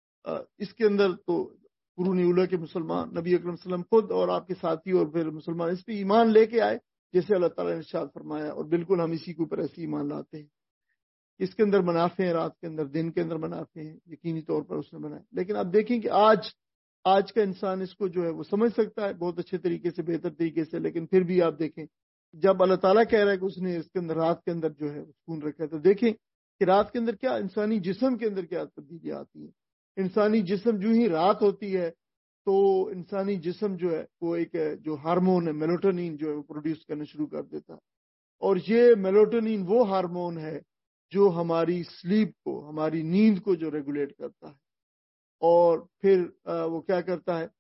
اس کے اندر تو قرون اولیٰ کے مسلمان نبی اکرم صلی اللہ علیہ وسلم خود اور آپ کے ساتھی اور پھر مسلمان اس پہ ایمان لے کے آئے جیسے اللہ تعالیٰ نے ارشاد فرمایا، اور بالکل ہم اسی کے اوپر ایسے ایمان لاتے ہیں. اس کے اندر منافع ہیں، رات کے اندر دن کے اندر منافع ہیں، یقینی طور پر اس نے بنایا. لیکن اب دیکھیں کہ آج آج کا انسان اس کو جو ہے وہ سمجھ سکتا ہے بہت اچھے طریقے سے، بہتر طریقے سے، لیکن پھر بھی آپ دیکھیں جب اللہ تعالیٰ کہہ رہا ہے کہ اس نے اس کے اندر رات کے اندر جو ہے سکون رکھا ہے، تو دیکھیں کہ رات کے اندر کیا انسانی جسم کے اندر کیا تبدیلیاں آتی ہیں. انسانی جسم جو ہی رات ہوتی ہے تو انسانی جسم جو ہے وہ ایک جو ہارمون ہے میلوٹونین جو ہے وہ پروڈیوس کرنا شروع کر دیتا ہے. اور یہ میلوٹونین وہ ہارمون ہے جو ہماری سلیپ کو، ہماری نیند کو جو ریگولیٹ کرتا ہے. اور پھر وہ کیا کرتا ہے،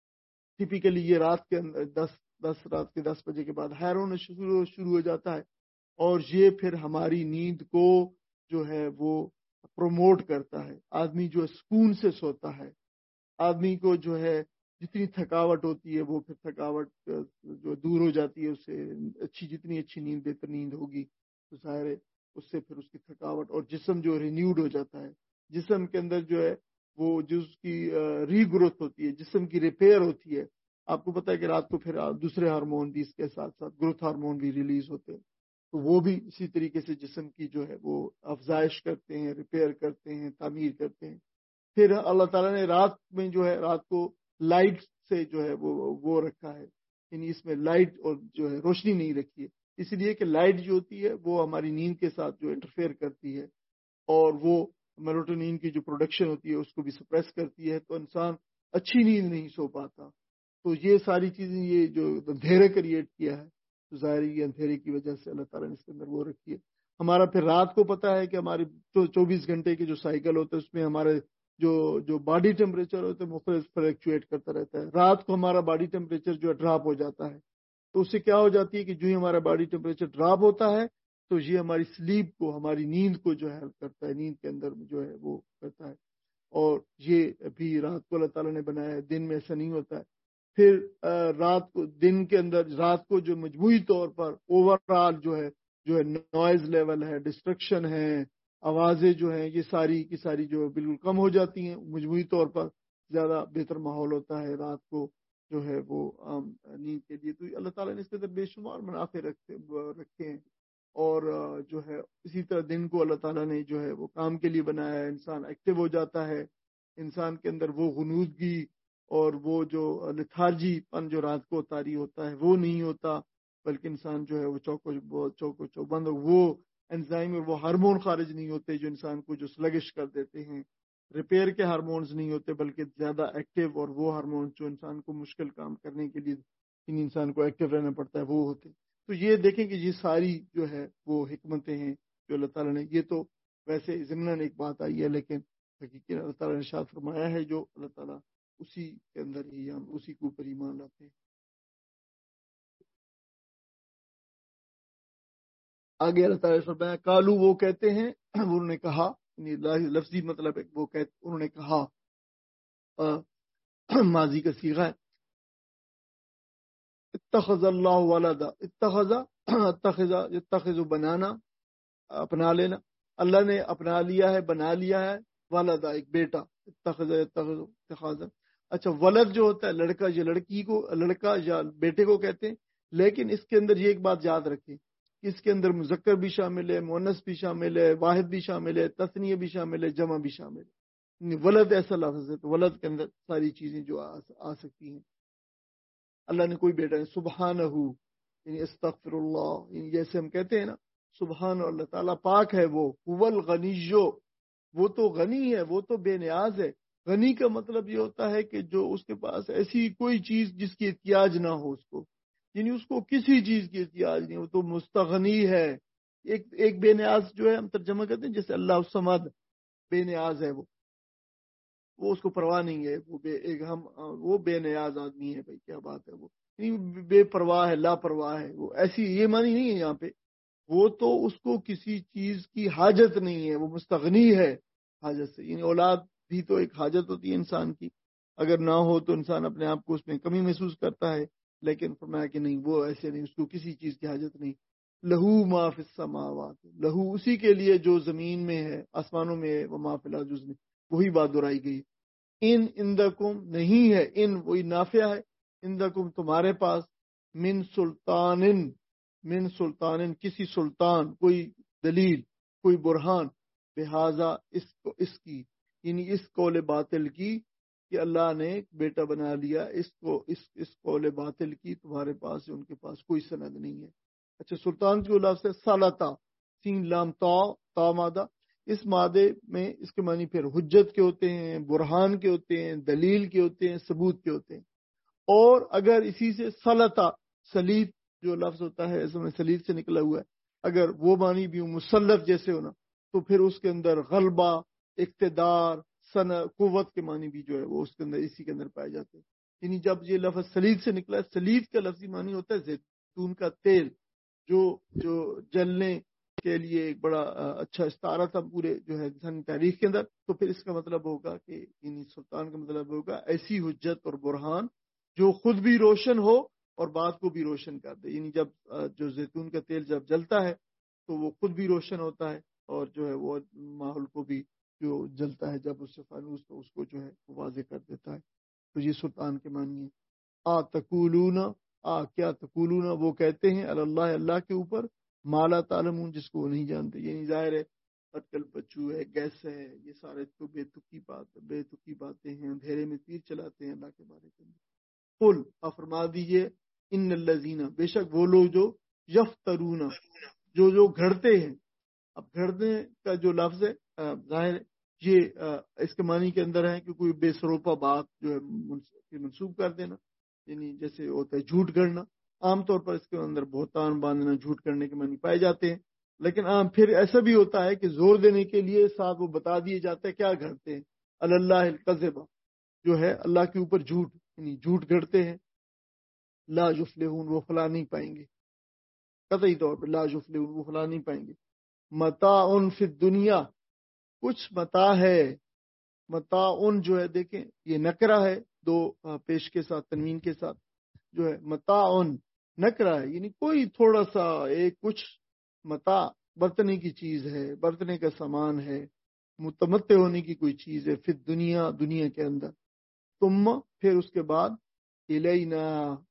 ٹپیکلی یہ رات کے اندر دس دس رات کے دس بجے کے بعد ہائر ہونا شروع شروع ہو جاتا ہے، اور یہ پھر ہماری نیند کو جو ہے وہ پروموٹ کرتا ہے. آدمی جو سکون سے سوتا ہے، آدمی کو جو ہے جتنی تھکاوٹ ہوتی ہے وہ پھر تھکاوٹ جو دور ہو جاتی ہے، اس سے اچھی جتنی اچھی نیند بہتر نیند ہوگی تو ظاہر ہے اس سے پھر اس کی تھکاوٹ اور جسم جو رینیوڈ ہو جاتا ہے. جسم کے اندر جو ہے وہ جو اس کی ری گروتھ ہوتی ہے، جسم کی ریپیئر ہوتی ہے. آپ کو پتا ہے کہ رات کو پھر دوسرے ہارمون بھی اس کے ساتھ ساتھ گروتھ ہارمون بھی ریلیز ہوتے ہیں، تو وہ بھی اسی طریقے سے جسم کی جو ہے وہ افزائش کرتے ہیں، ریپیئر کرتے ہیں، تعمیر کرتے ہیں. پھر اللہ تعالیٰ نے رات میں جو ہے رات کو لائٹ سے جو ہے وہ وہ رکھا ہے، یعنی اس میں لائٹ اور جو ہے روشنی نہیں رکھی ہے، اس لیے کہ لائٹ جو ہوتی ہے وہ ہماری نیند کے ساتھ جو انٹرفیئر کرتی ہے اور وہ میلوٹونین کی جو پروڈکشن ہوتی ہے اس کو بھی سپریس کرتی ہے، تو انسان اچھی نیند نہیں سو پاتا. تو یہ ساری چیزیں یہ جو اندھیرے کریٹ کیا ہے، تو ظاہر یہ اندھیرے کی وجہ سے اللہ تعالیٰ نے اس کے اندر وہ رکھی ہے. ہمارا پھر رات کو پتہ ہے کہ ہماری چوبیس گھنٹے کے جو سائیکل ہوتا ہے اس میں ہمارے جو جو باڈی ٹیمپریچر ہوتا ہے مختلف فلیکچویٹ کرتا رہتا ہے. رات کو ہمارا باڈی ٹیمپریچر جو ہے ڈراپ ہو جاتا ہے، تو اس سے کیا ہو جاتی ہے کہ جو ہی ہمارا باڈی ٹیمپریچر ڈراپ ہوتا ہے تو یہ ہماری سلیپ کو، ہماری نیند کو جو ہے ہیلپ کرتا ہے، نیند کے اندر جو ہے وہ کرتا ہے. اور یہ بھی رات کو اللہ تعالیٰ نے بنایا ہے، دن میں ایسا نہیں ہوتا ہے. پھر رات کو دن کے اندر رات کو جو مجموعی طور پر اوور آل جو ہے جو ہے نوائز لیول ہے، ڈسٹرکشن ہے، آوازیں جو ہیں یہ ساری کی ساری جو بالکل کم ہو جاتی ہیں. مجموعی طور پر زیادہ بہتر ماحول ہوتا ہے رات کو جو ہے وہ نیند کے لیے. تو اللہ تعالیٰ نے اس کے اندر بے شمار منافع رکھتے رکھے ہیں. اور جو ہے اسی طرح دن کو اللہ تعالیٰ نے جو ہے وہ کام کے لیے بنایا ہے. انسان ایکٹیو ہو جاتا ہے، انسان کے اندر وہ غنودگی اور وہ جو لتھارجی پن جو رات کو طاری ہوتا ہے وہ نہیں ہوتا، بلکہ انسان جو ہے وہ چوکو چوکو چوبند وہ انزائم اور وہ ہارمون خارج نہیں ہوتے جو انسان کو جو سلگش کر دیتے ہیں. ریپیئر کے ہارمونز نہیں ہوتے بلکہ زیادہ ایکٹیو، اور وہ ہارمونز جو انسان کو مشکل کام کرنے کے لیے ان انسان کو ایکٹیو رہنا پڑتا ہے وہ ہوتے. تو یہ دیکھیں کہ یہ ساری جو ہے وہ حکمتیں ہیں جو اللہ تعالیٰ نے. یہ تو ویسے ضمناً ایک بات آئی ہے، لیکن حقیقت اللہ تعالیٰ نے ارشاد فرمایا ہے جو اللہ تعالیٰ اسی کے اندر ہی ہم اسی کے اوپر ایمان لاتے ہیں. آگے اللہ تعالیٰ نے فرمایا کالو وہ کہتے ہیں، انہوں نے کہا، لفظی مطلب ہے وہ کہتے انہوں نے کہا، ماضی کا صیغہ ہے. اتخذ اللہ ولدا، اتخذ اتخذ اتخذ بنانا، اپنا لینا. اللہ نے اپنا لیا ہے، بنا لیا ہے، ولدا ایک بیٹا. اتخذ اتخذ اتخاذ. اچھا ولد جو ہوتا ہے لڑکا، یہ لڑکی کو لڑکا یا بیٹے کو کہتے ہیں. لیکن اس کے اندر یہ ایک بات یاد رکھیں، اس کے اندر مذکر بھی شامل ہے، مؤنث بھی شامل ہے، واحد بھی شامل ہے، تثنیہ بھی شامل ہے، جمع بھی شامل ہے. ولد ایسا لفظ ہے تو ولد کے اندر ساری چیزیں جو آ سکتی ہیں. اللہ نے کوئی بیٹا نہیں. سبحانہ، یعنی استغفر اللہ، یعنی جیسے ہم کہتے ہیں نا سبحان اللہ تعالیٰ پاک ہے، وہ هو الغنیو، وہ تو غنی ہے، وہ تو بے نیاز ہے۔ غنی کا مطلب یہ ہوتا ہے کہ جو اس کے پاس ایسی کوئی چیز جس کی احتیاج نہ ہو اس کو، یعنی اس کو کسی چیز کی احتیاج نہیں، وہ تو مستغنی ہے۔ ایک ایک بے نیاز جو ہے ہم ترجمہ کرتے ہیں جیسے اللہ الصمد، بے نیاز ہے، وہ وہ اس کو پرواہ نہیں ہے، وہ بے ایک ہم وہ بے نیاز آدمی ہے، بھائی کیا بات ہے، وہ یعنی بے پرواہ ہے، لاپرواہ ہے، وہ ایسی یہ معنی نہیں ہے یہاں پہ، وہ تو اس کو کسی چیز کی حاجت نہیں ہے، وہ مستغنی ہے حاجت سے۔ یعنی اولاد بھی تو ایک حاجت ہوتی ہے انسان کی، اگر نہ ہو تو انسان اپنے آپ کو اس میں کمی محسوس کرتا ہے، لیکن فرمایا کہ نہیں، وہ ایسے نہیں، اس کو کسی چیز کی حاجت نہیں۔ لہو ما فی السماوات، لہو اسی کے لیے جو زمین میں ہے، آسمانوں میں ہے، وہ ما فی الارض میں، وہی بات دہرائی گئی۔ ان اندکم نہیں ہے، ان وہی نافیہ ہے، اندکم تمہارے پاس، من سلطان، من سلطان کسی سلطان، کوئی دلیل، کوئی برہان، لہذا اس کو اس کی یعنی اس قول باطل کی کہ اللہ نے ایک بیٹا بنا لیا، اس کو اس اس قول باطل کی تمہارے پاس ان کے پاس کوئی سند نہیں ہے۔ اچھا، سلطان کی لفظ سے سالتا، سین لام تا، تا مادہ، اس مادے میں اس کے معنی پھر حجت کے ہوتے ہیں، برہان کے ہوتے ہیں، دلیل کے ہوتے ہیں، ثبوت کے ہوتے ہیں۔ اور اگر اسی سے سلطا، سلیط جو لفظ ہوتا ہے اس میں سلیط سے نکلا ہوا ہے، اگر وہ معنی بھی مسلط جیسے ہونا، تو پھر اس کے اندر غلبہ، اقتدار، سن قوت کے معنی بھی جو ہے وہ اس کے اندر اسی کے اندر پائے جاتے ہیں۔ یعنی جب یہ لفظ سلیط سے نکلا ہے، سلیط کا لفظی معنی ہوتا ہے زیتون کا تیل، جو جو جلنے کے لیے ایک بڑا اچھا استعارہ تھا پورے جو ہے انسانی تاریخ کے اندر۔ تو پھر اس کا مطلب ہوگا کہ یعنی سلطان کا مطلب ہوگا ایسی حجت اور برہان جو خود بھی روشن ہو اور بات کو بھی روشن کر دے۔ یعنی جب جو زیتون کا تیل جب جلتا ہے تو وہ خود بھی روشن ہوتا ہے، اور جو ہے وہ ماحول کو بھی جو جلتا ہے جب اس سے فانوس، تو اس کو جو ہے واضح کر دیتا ہے۔ تو یہ سلطان کے معنی ہے۔ آ تقولون، آ کیا تقولون، وہ کہتے ہیں اللہ اللہ کے اوپر، مالا تعلمون، جس کو وہ نہیں جانتے۔ یعنی ظاہر ہے پٹکل پچو ہے، گیس ہے، یہ سارے تو بے تکی بات بے تکی باتیں ہیں، اندھیرے میں تیر چلاتے ہیں اللہ کے بارے کے اندر۔ قل، آپ فرما دیجئے، ان الذین، بے شک وہ لوگ جو یفترون، جو جو گھڑتے ہیں۔ اب گھڑنے کا جو لفظ ہے ظاہر یہ اس کے معنی کے اندر ہے کہ کوئی بے سروپا بات جو ہے منسوب کر دینا، یعنی جیسے ہوتا ہے جھوٹ گھڑنا۔ عام طور پر اس کے اندر بہتان باندھنا، جھوٹ کرنے کے معنی پائے جاتے ہیں، لیکن عام پھر ایسا بھی ہوتا ہے کہ زور دینے کے لیے ساتھ وہ بتا دیے جاتا ہے کیا گھڑتے ہیں، اللہ القذبہ، جو ہے اللہ کے اوپر جھوٹ، یعنی جھوٹ گھڑتے ہیں۔ لا یفلحون، وہ فلاح نہیں پائیں گے، قطعی طور پر لا یفلحون، وہ فلاح نہیں پائیں گے۔ متاع فی الدنیا، کچھ متاع ہے، متاع جو ہے دیکھیں یہ نکرہ ہے، دو پیش کے ساتھ تنوین کے ساتھ، جو ہے متاع نکرہ ہے، یعنی کوئی تھوڑا سا ایک کچھ متاع برتنے کی چیز ہے، برتنے کا سامان ہے، متمتع ہونے کی کوئی چیز ہے، پھر دنیا دنیا کے اندر، ثم پھر اس کے بعد الینا،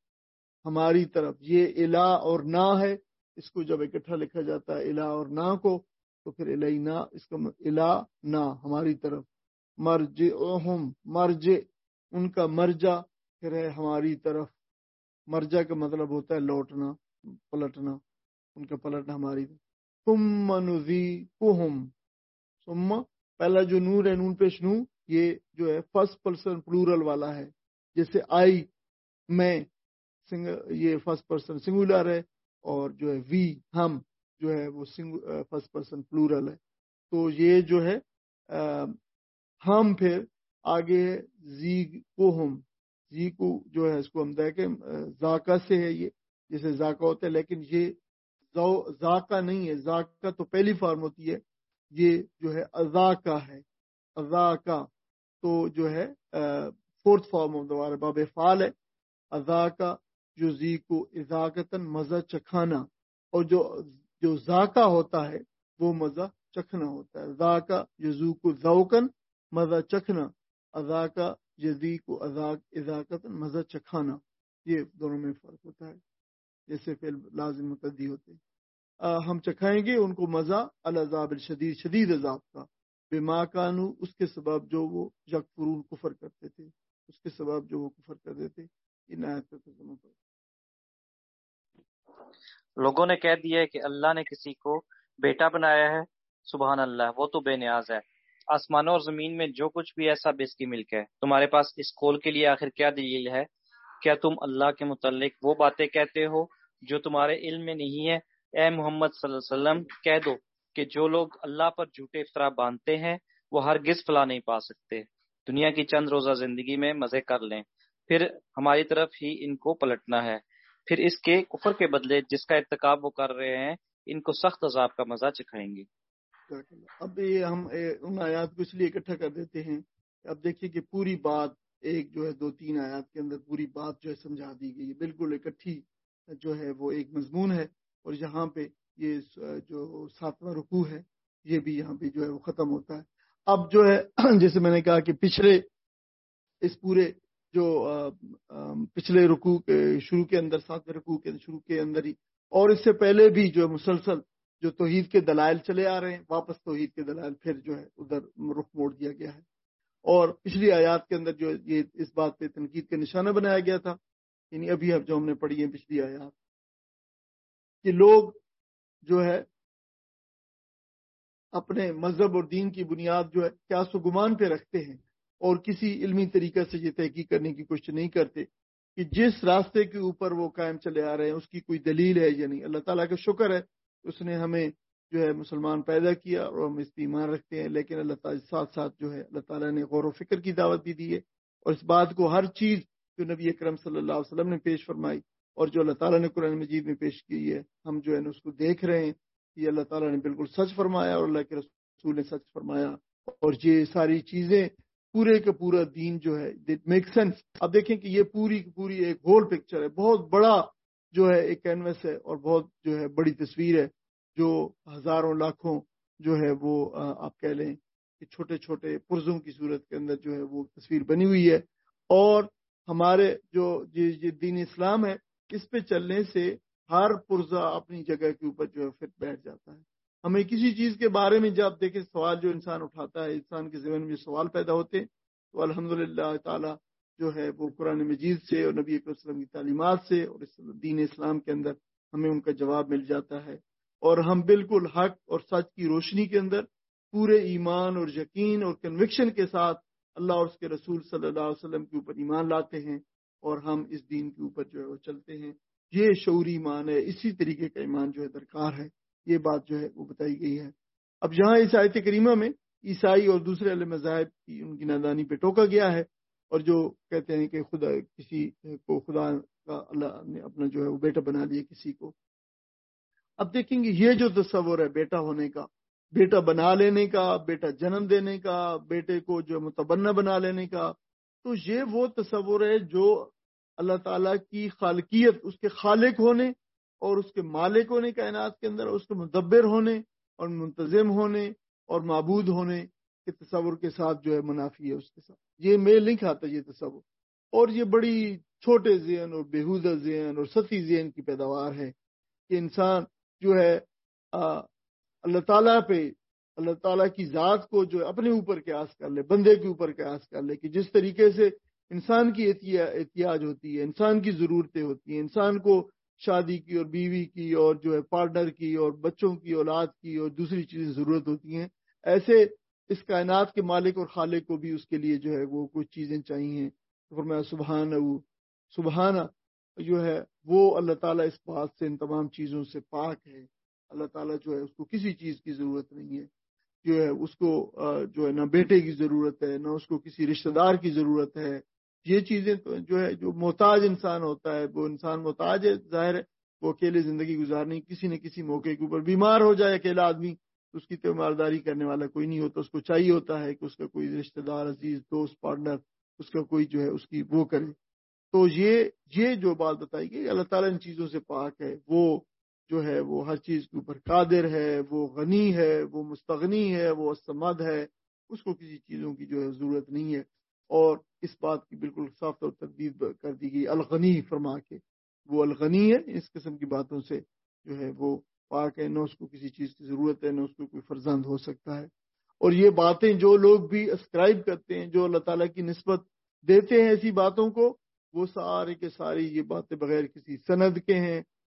ہماری طرف، یہ الہ اور نا ہے، اس کو جب اکٹھا لکھا جاتا ہے الہ اور نا کو، تو پھر الینا، اس کا الہ نا، ہماری طرف، مرجعہم، مرجع ان کا مرجع پھر ہے ہماری طرف، مرجع کا مطلب ہوتا ہے لوٹنا، پلٹنا، ان کا پلٹنا ہماری طرف۔ ثم نذیقہم، ثم پہلا جو نور ہے، نون پیش نو، یہ جو ہے فرسٹ پرسن پلورل والا ہے، جیسے آئی، میں، یہ فرسٹ پرسن سنگولر ہے، اور جو ہے وی، ہم، جو ہے وہ فرسٹ پرسن پلورل ہے۔ تو یہ جو ہے ہم، پھر آگے زی کو ہم، زی کو جو ہے اس کو ہم دیکھیں ذاکہ سے ہے، یہ جیسے ذاکہ ہوتا ہے، لیکن یہ ذاکہ نہیں ہے، ذاکہ تو پہلی فارم ہوتی ہے، یہ جو ہے اذاکہ ہے، اذاکہ تو جو ہے فورتھ فارم آف دوبارہ باب فعال ہے، اذاکہ جو زی کو اذاکتاً مزہ چکھانا، اور جو جو ذاکہ ہوتا ہے وہ مزہ چکھنا ہوتا ہے، ذاکہ یذوق کو ذوقاً، مزہ چکھنا، اذاکہ یذیق کو اذاکتاً مزہ چکھانا، یہ دونوں میں فرق ہوتا ہے، جیسے فعل لازم متعدی ہوتے ہیں۔ ہم چکھائیں گے ان کو مزہ العذاب الشدید، شدید عذاب کا، بما کانوا، اس کے سبب جو وہ یکفرون، کفر کرتے تھے، اس کے سبب جو وہ کفر کرتے تھے۔ ان آیت کا ترجمہ کرو۔ لوگوں نے کہہ دیا ہے کہ اللہ نے کسی کو بیٹا بنایا ہے، سبحان اللہ، وہ تو بے نیاز ہے۔ آسمانوں اور زمین میں جو کچھ بھی ایسا بیس کی ملک ہے، تمہارے پاس اس قول کے لیے آخر کیا دلیل ہے؟ کیا تم اللہ کے متعلق وہ باتیں کہتے ہو جو تمہارے علم میں نہیں ہے؟ اے محمد صلی اللہ علیہ وسلم کہہ دو کہ جو لوگ اللہ پر جھوٹے افطرا باندھتے ہیں وہ ہرگز فلاح نہیں پا سکتے۔ دنیا کی چند روزہ زندگی میں مزے کر لیں، پھر ہماری طرف ہی ان کو پلٹنا ہے، پھر اس کے کفر کے بدلے جس کا ارتکاب وہ کر رہے ہیں ان کو سخت عذاب کا مزہ چکھائیں گے۔ اب یہ ہم ان آیات کو اس لیے اکٹھا کر دیتے ہیں، اب دیکھیے کہ پوری بات ایک جو ہے دو تین آیات کے اندر پوری بات جو ہے سمجھا دی گئی ہے، بالکل اکٹھی جو ہے وہ ایک مضمون ہے، اور یہاں پہ یہ جو ساتواں رکوع ہے یہ بھی یہاں پہ جو ہے وہ ختم ہوتا ہے۔ اب جو ہے جیسے میں نے کہا کہ پچھلے اس پورے جو پچھلے رکوع کے شروع کے اندر ساتویں رکوع کے شروع کے اندر ہی اور اس سے پہلے بھی جو ہے مسلسل جو توحید کے دلائل چلے آ رہے ہیں، واپس توحید کے دلائل پھر جو ہے ادھر رخ موڑ دیا گیا ہے، اور پچھلی آیات کے اندر جو یہ اس بات پہ تنقید کا نشانہ بنایا گیا تھا، یعنی ابھی اب جو ہم نے پڑھی ہیں پچھلی آیات، کہ لوگ جو ہے اپنے مذہب اور دین کی بنیاد جو ہے قیاس و گمان پہ رکھتے ہیں اور کسی علمی طریقے سے یہ تحقیق کرنے کی کوشش نہیں کرتے کہ جس راستے کے اوپر وہ قائم چلے آ رہے ہیں اس کی کوئی دلیل ہے یا نہیں۔ اللہ تعالیٰ کا شکر ہے اس نے ہمیں جو ہے مسلمان پیدا کیا اور ہم اس پہ ایمان رکھتے ہیں، لیکن اللہ تعالیٰ ساتھ ساتھ جو ہے اللہ تعالیٰ نے غور و فکر کی دعوت بھی دی ہے، اور اس بات کو ہر چیز جو نبی اکرم صلی اللہ علیہ وسلم نے پیش فرمائی اور جو اللہ تعالیٰ نے قرآن مجید میں پیش کی ہے، ہم جو ہے نا اس کو دیکھ رہے ہیں، یہ اللہ تعالیٰ نے بالکل سچ فرمایا اور اللہ کے رسول نے سچ فرمایا، اور یہ ساری چیزیں پورے کا پورا دین جو ہے اٹ میک سینس۔ اب دیکھیں کہ یہ پوری کی پوری ایک ہول پکچر ہے، بہت بڑا جو ہے ایک کینوس ہے اور بہت جو ہے بڑی تصویر ہے، جو ہزاروں لاکھوں جو ہے وہ آپ کہہ لیں کہ چھوٹے چھوٹے پرزوں کی صورت کے اندر جو ہے وہ تصویر بنی ہوئی ہے، اور ہمارے جو یہ دین اسلام ہے اس پہ چلنے سے ہر پرزہ اپنی جگہ کے اوپر جو ہے پھر بیٹھ جاتا ہے۔ ہمیں کسی چیز کے بارے میں جب دیکھیں سوال جو انسان اٹھاتا ہے، انسان کے ذہن میں سوال پیدا ہوتے ہیں، تو الحمدللہ تعالی جو ہے وہ قرآن مجید سے اور نبی اکرم صلی اللہ علیہ وسلم کی تعلیمات سے اور دین اسلام کے اندر ہمیں ان کا جواب مل جاتا ہے، اور ہم بالکل حق اور سچ کی روشنی کے اندر پورے ایمان اور یقین اور کنوکشن کے ساتھ اللہ اور اس کے رسول صلی اللہ علیہ وسلم کے اوپر ایمان لاتے ہیں، اور ہم اس دین کے اوپر جو ہے وہ چلتے ہیں۔ یہ شعوری ایمان ہے، اسی طریقے کا ایمان جو ہے درکار ہے، یہ بات جو ہے وہ بتائی گئی ہے۔ اب یہاں اس آیت کریمہ میں عیسائی اور دوسرے اہل مذاہب کی ان کی نادانی پہ ٹوکا گیا ہے، اور جو کہتے ہیں کہ خدا کسی کو خدا کا اللہ نے اپنا جو ہے وہ بیٹا بنا لیا کسی کو۔ اب دیکھیں گے یہ جو تصور ہے بیٹا ہونے کا، بیٹا بنا لینے کا، بیٹا جنم دینے کا، بیٹے کو جو متبنہ بنا لینے کا، تو یہ وہ تصور ہے جو اللہ تعالیٰ کی خالقیت، اس کے خالق ہونے اور اس کے مالک ہونے کائنات کے اندر، اس کے مدبر ہونے اور منتظم ہونے اور معبود ہونے کے تصور کے ساتھ جو ہے منافی ہے، اس کے ساتھ یہ میل نہیں کھاتا یہ تصور، اور یہ بڑی چھوٹے ذہن اور بےہودہ ذہن اور سطحی ذہن کی پیداوار ہے کہ انسان جو ہے اللہ تعالیٰ پہ، اللہ تعالیٰ کی ذات کو جو ہے اپنے اوپر قیاس کر لے، بندے کے اوپر قیاس کر لے، کہ جس طریقے سے انسان کی احتیاج ہوتی ہے، انسان کی ضرورتیں ہوتی ہیں، انسان کو شادی کی اور بیوی کی اور جو ہے پارٹنر کی اور بچوں کی اولاد کی اور دوسری چیزیں ضرورت ہوتی ہیں، ایسے اس کائنات کے مالک اور خالق کو بھی اس کے لیے جو ہے وہ کچھ چیزیں چاہیے۔ فرمایا سبحانہ سبحانہ جو ہے وہ اللہ تعالیٰ اس بات سے، ان تمام چیزوں سے پاک ہے۔ اللہ تعالیٰ جو ہے اس کو کسی چیز کی ضرورت نہیں ہے، جو ہے اس کو جو ہے نہ بیٹے کی ضرورت ہے، نہ اس کو کسی رشتہ دار کی ضرورت ہے۔ یہ چیزیں تو جو ہے جو محتاج انسان ہوتا ہے وہ انسان محتاج ہے، ظاہر ہے وہ اکیلے زندگی گزارنی، کسی نہ کسی موقع کے اوپر بیمار ہو جائے اکیلا آدمی، اس کی تیمارداری کرنے والا کوئی نہیں ہوتا، اس کو چاہیے ہوتا ہے کہ اس کا کوئی رشتہ دار، عزیز، دوست، پارٹنر، اس کا کوئی جو ہے اس کی وہ کرے۔ تو یہ یہ جو بات بتائی گئی، اللہ تعالیٰ ان چیزوں سے پاک ہے، وہ جو ہے وہ ہر چیز کے اوپر قادر ہے، وہ غنی ہے، وہ مستغنی ہے، وہ الصمد ہے، اس کو کسی چیزوں کی جو ہے ضرورت نہیں ہے، اور اس بات کی بالکل صاف طور پر تردید کر دی گئی الغنی فرما کے، وہ الغنی ہے، اس قسم کی باتوں سے جو ہے وہ پاک ہے، نہ اس کو کسی چیز کی ضرورت ہے، نہ اس کو کوئی فرزند ہو سکتا ہے۔ اور یہ باتیں جو لوگ بھی اسکرائب کرتے ہیں، جو اللہ تعالیٰ کی نسبت دیتے ہیں ایسی باتوں کو، وہ سارے کے ساری یہ باتیں بغیر کسی سند کے ہیں،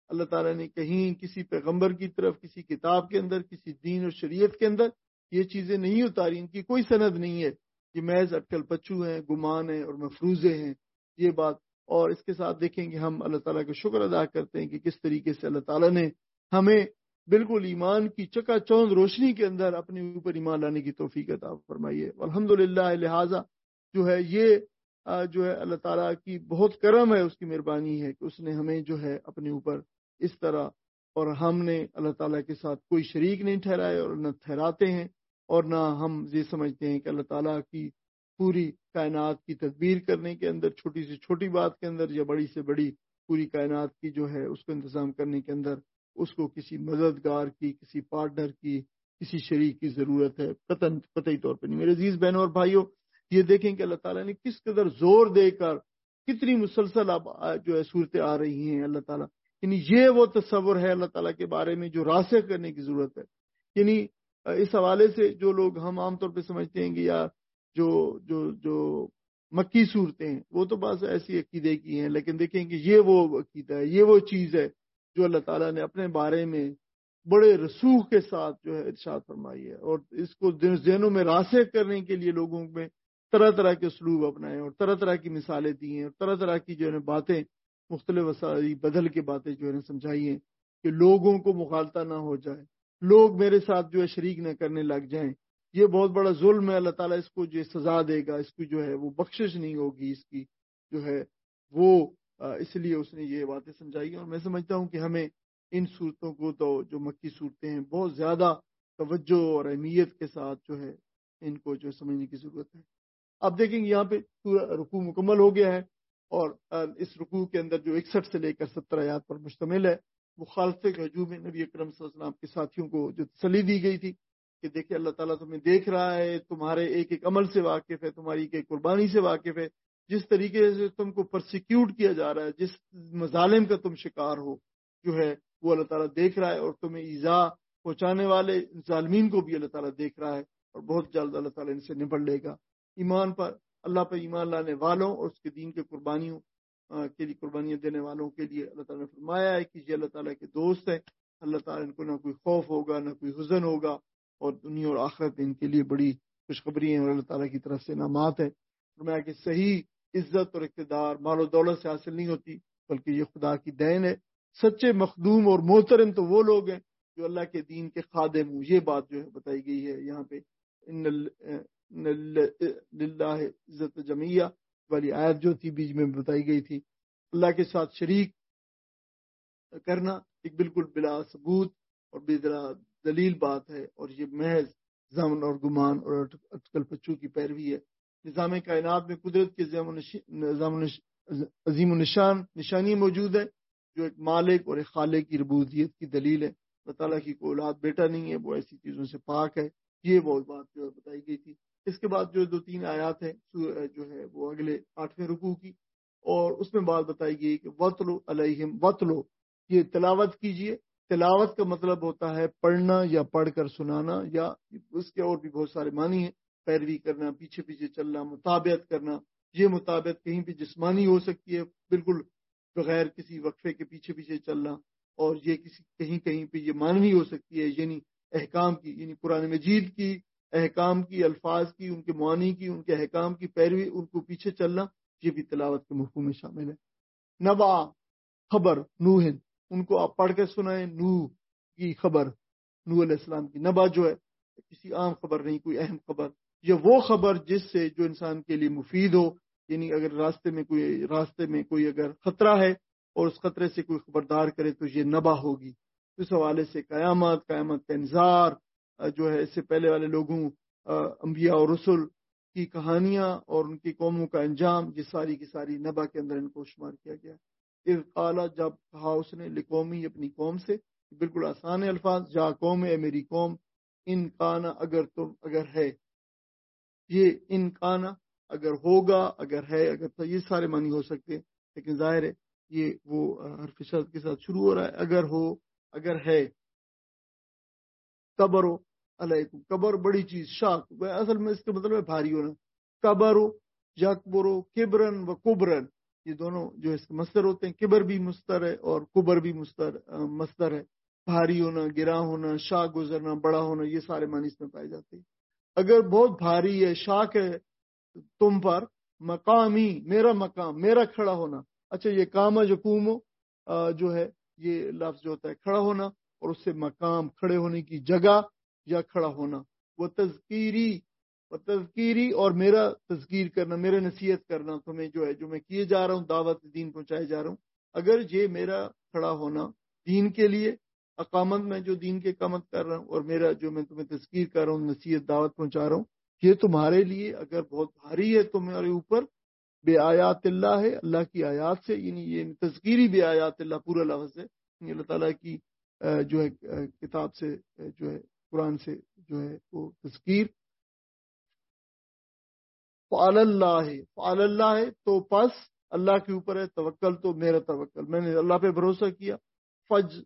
اللہ تعالیٰ نے کہیں کسی پیغمبر کی طرف کسی کتاب کے اندر کسی دین اور شریعت کے اندر یہ چیزیں نہیں اتاری، ان کی کوئی سند نہیں ہے، یہ محض اٹکل پچو ہیں، گمان ہیں اور مفروضے ہیں یہ بات۔ اور اس کے ساتھ دیکھیں کہ ہم اللہ تعالیٰ کا شکر ادا کرتے ہیں کہ کس طریقے سے اللہ تعالیٰ نے ہمیں بالکل ایمان کی چکا چوند روشنی کے اندر اپنے اوپر ایمان لانے کی توفیق عطا فرمائی ہے۔ الحمدللہ، لہٰذا جو ہے یہ جو ہے اللہ تعالیٰ کی بہت کرم ہے، اس کی مہربانی ہے کہ اس نے ہمیں جو ہے اپنے اوپر اس طرح، اور ہم نے اللہ تعالیٰ کے ساتھ کوئی شریک نہیں ٹھہرائے اور نہ ٹھہراتے ہیں، اور نہ ہم یہ سمجھتے ہیں کہ اللہ تعالیٰ کی پوری کائنات کی تدبیر کرنے کے اندر، چھوٹی سے چھوٹی بات کے اندر یا بڑی سے بڑی پوری کائنات کی جو ہے اس کو انتظام کرنے کے اندر اس کو کسی مددگار کی، کسی پارٹنر کی، کسی شریک کی ضرورت ہے، قطعاً قطعی طور پہ نہیں۔ میرے عزیز بہنوں اور بھائیوں، یہ دیکھیں کہ اللہ تعالیٰ نے کس قدر زور دے کر کتنی مسلسل اب جو ہے صورتیں آ رہی ہیں اللہ تعالیٰ، یعنی یہ وہ تصور ہے اللہ تعالیٰ کے بارے میں جو راسخ کرنے کی ضرورت ہے۔ یعنی اس حوالے سے جو لوگ ہم عام طور پہ سمجھتے ہیں کہ یا جو جو جو مکی صورتیں ہیں وہ تو بس ایسی عقیدے کی ہیں، لیکن دیکھیں کہ یہ وہ عقیدہ ہے، یہ وہ چیز ہے جو اللہ تعالیٰ نے اپنے بارے میں بڑے رسوخ کے ساتھ جو ہے ارشاد فرمائی ہے، اور اس کو ذہنوں میں راسخ کرنے کے لیے لوگوں میں طرح طرح کے اسلوب اپنائے اور طرح طرح کی مثالیں دی ہیں اور طرح طرح کی جو ہے باتیں، مختلف وسائل بدل کے باتیں جو ہے سمجھائی ہیں کہ لوگوں کو مغالطہ نہ ہو جائے، لوگ میرے ساتھ جو ہے شریک نہ کرنے لگ جائیں۔ یہ بہت بڑا ظلم ہے، اللہ تعالیٰ اس کو جو سزا دے گا، اس کی جو ہے وہ بخشش نہیں ہوگی، اس کی جو ہے وہ اس لیے اس نے یہ باتیں سمجھائی۔ اور میں سمجھتا ہوں کہ ہمیں ان صورتوں کو تو جو مکی صورتیں ہیں بہت زیادہ توجہ اور اہمیت کے ساتھ جو ہے ان کو جو سمجھنے کی ضرورت ہے۔ اب دیکھیں گے یہاں پہ رکوع مکمل ہو گیا ہے، اور اس رکوع کے اندر جو اکسٹھ سے لے کر ستر آیات پر مشتمل ہے، مخالفت کے ہجوم میں نبی اکرم صلی اللہ علیہ وسلم کے ساتھیوں کو جو تسلی دی گئی تھی کہ دیکھیں اللہ تعالیٰ تمہیں دیکھ رہا ہے، تمہارے ایک ایک عمل سے واقف ہے، تمہاری ایک ایک قربانی سے واقف ہے، جس طریقے سے تم کو پرسیکیوٹ کیا جا رہا ہے، جس مظالم کا تم شکار ہو جو ہے وہ اللہ تعالیٰ دیکھ رہا ہے، اور تمہیں ایذا پہنچانے والے ظالمین کو بھی اللہ تعالیٰ دیکھ رہا ہے، اور بہت جلد اللہ تعالیٰ ان سے نبڑ لے گا۔ ایمان پر اللہ پر ایمان لانے والوں اور اس کے دین کے قربانیوں کے لیے قربانیاں دینے والوں کے لیے اللہ تعالیٰ نے فرمایا ہے کہ یہ اللہ تعالیٰ کے دوست ہیں، اللہ تعالیٰ ان کو نہ کوئی خوف ہوگا نہ کوئی حزن ہوگا، اور دنیا اور آخرت ان کے لیے بڑی خوشخبری ہیں اور اللہ تعالیٰ کی طرف سے انعامات ہیں۔ فرمایا کہ صحیح عزت اور اقتدار مال و دولت سے حاصل نہیں ہوتی، بلکہ یہ خدا کی دین ہے۔ سچے مخدوم اور محترم تو وہ لوگ ہیں جو اللہ کے دین کے خادم ہوں۔ یہ بات جو ہے بتائی گئی ہے یہاں پہ، ان للہ عزت جمیہ والی آیت جو تھی بیچ میں بتائی گئی تھی، اللہ کے ساتھ شریک کرنا ایک بالکل بلا ثبوت اور بلا دلیل بات ہے، اور یہ محض ظن اور گمان اور اٹکل پچو کی پیروی ہے۔ نظام کائنات میں قدرت کے نظام عظیم و نشان نشانی موجود ہے جو ایک مالک اور ایک خالق کی ربوبیت کی دلیل ہے۔ اللہ تعالیٰ کی کوئی اولاد بیٹا نہیں ہے، وہ ایسی چیزوں سے پاک ہے۔ یہ بہت بات جو ہے بتائی گئی تھی۔ اس کے بعد جو دو تین آیات ہیں جو ہے وہ اگلے آٹھویں رکوع کی، اور اس میں بات بتائی گئی کہ وَاتْلُ عَلَيْهِمْ وَاتْلُ، یہ تلاوت کیجئے۔ تلاوت کا مطلب ہوتا ہے پڑھنا یا پڑھ کر سنانا، یا اس کے اور بھی بہت سارے معنی ہیں، پیروی کرنا، پیچھے پیچھے چلنا، مطابعت کرنا۔ یہ مطابعت کہیں بھی جسمانی ہو سکتی ہے، بالکل بغیر کسی وقفے کے پیچھے پیچھے چلنا، اور یہ کسی کہیں کہیں پہ یہ معنوی ہو سکتی ہے، یعنی احکام کی، یعنی قرآن مجید کی احکام کی، الفاظ کی، ان کے معانی کی، ان کے احکام کی پیروی، ان کو پیچھے چلنا، یہ بھی تلاوت کے مفہوم میں شامل ہے۔ نبا، خبر، نوح، ان کو آپ پڑھ کے سنائیں نوح کی خبر، نوح علیہ السلام کی۔ نبا جو ہے کسی عام خبر نہیں، کوئی اہم خبر، یہ وہ خبر جس سے جو انسان کے لیے مفید ہو، یعنی اگر راستے میں کوئی راستے میں کوئی اگر خطرہ ہے اور اس خطرے سے کوئی خبردار کرے تو یہ نبا ہوگی۔ اس حوالے سے قیامت قیامت کا انذار جو ہے، اس سے پہلے والے لوگوں انبیاء اور رسل کی کہانیاں اور ان کی قوموں کا انجام، یہ ساری کی ساری نبا کے اندر ان کو شمار کیا گیا۔ اذ قال، جب کہا اس نے، لقومی، اپنی قوم سے، بالکل آسان الفاظ، جا قوم، اے میری قوم، ان کانا، اگر تم، اگر ہے، یہ ان کانا اگر ہوگا، اگر ہے، اگر تو یہ سارے معنی ہو سکتے ہیں، لیکن ظاہر ہے یہ وہ حرف شرط کے ساتھ شروع ہو رہا ہے، اگر ہو، اگر ہے۔ کبرو علیکم، کبر بڑی چیز، شاک، اصل میں اس کا مطلب ہے بھاری ہونا۔ کبرو یکبرو کبرن و کبرن، یہ دونوں جو اس کے مصدر ہوتے ہیں. کبر بھی مصدر ہے اور کبر بھی مصدر مصدر ہے. بھاری ہونا، گراں ہونا، شاہ گزرنا، بڑا ہونا، یہ سارے معنی اس میں پائے جاتے ہیں. اگر بہت بھاری ہے، شاک ہے تم پر، مقامی میرا مقام، میرا کھڑا ہونا. اچھا یہ کام جو کومو جو ہے یہ لفظ جو ہوتا ہے کھڑا ہونا، اور اس سے مقام کھڑے ہونے کی جگہ یا کھڑا ہونا. وہ تذکیری و تذکیری اور میرا تذکیر کرنا، میرا نصیحت کرنا تمہیں جو ہے جو میں کیے جا رہا ہوں، دعوت دین پہنچائے جا رہا ہوں. اگر یہ میرا کھڑا ہونا دین کے لیے، اقامت میں جو دین کے اقامت کر رہا ہوں، اور میرا جو میں تمہیں تذکیر کر رہا ہوں، نصیحت دعوت پہنچا رہا ہوں، یہ تمہارے لیے اگر بہت بھاری ہے تمہارے اوپر، بے آیات اللہ ہے، اللہ کی آیات سے، یعنی یہ تذکیری بے آیات اللہ پورا لفظ ہے، یعنی اللہ تعالیٰ کی جو ہے کتاب سے جو ہے قرآن سے جو ہے وہ تذکیر. فعل اللہ ہے، فعل اللہ ہے تو پس اللہ کے اوپر ہے توکل، تو میرا توکل، میں نے اللہ پہ بھروسہ کیا. فج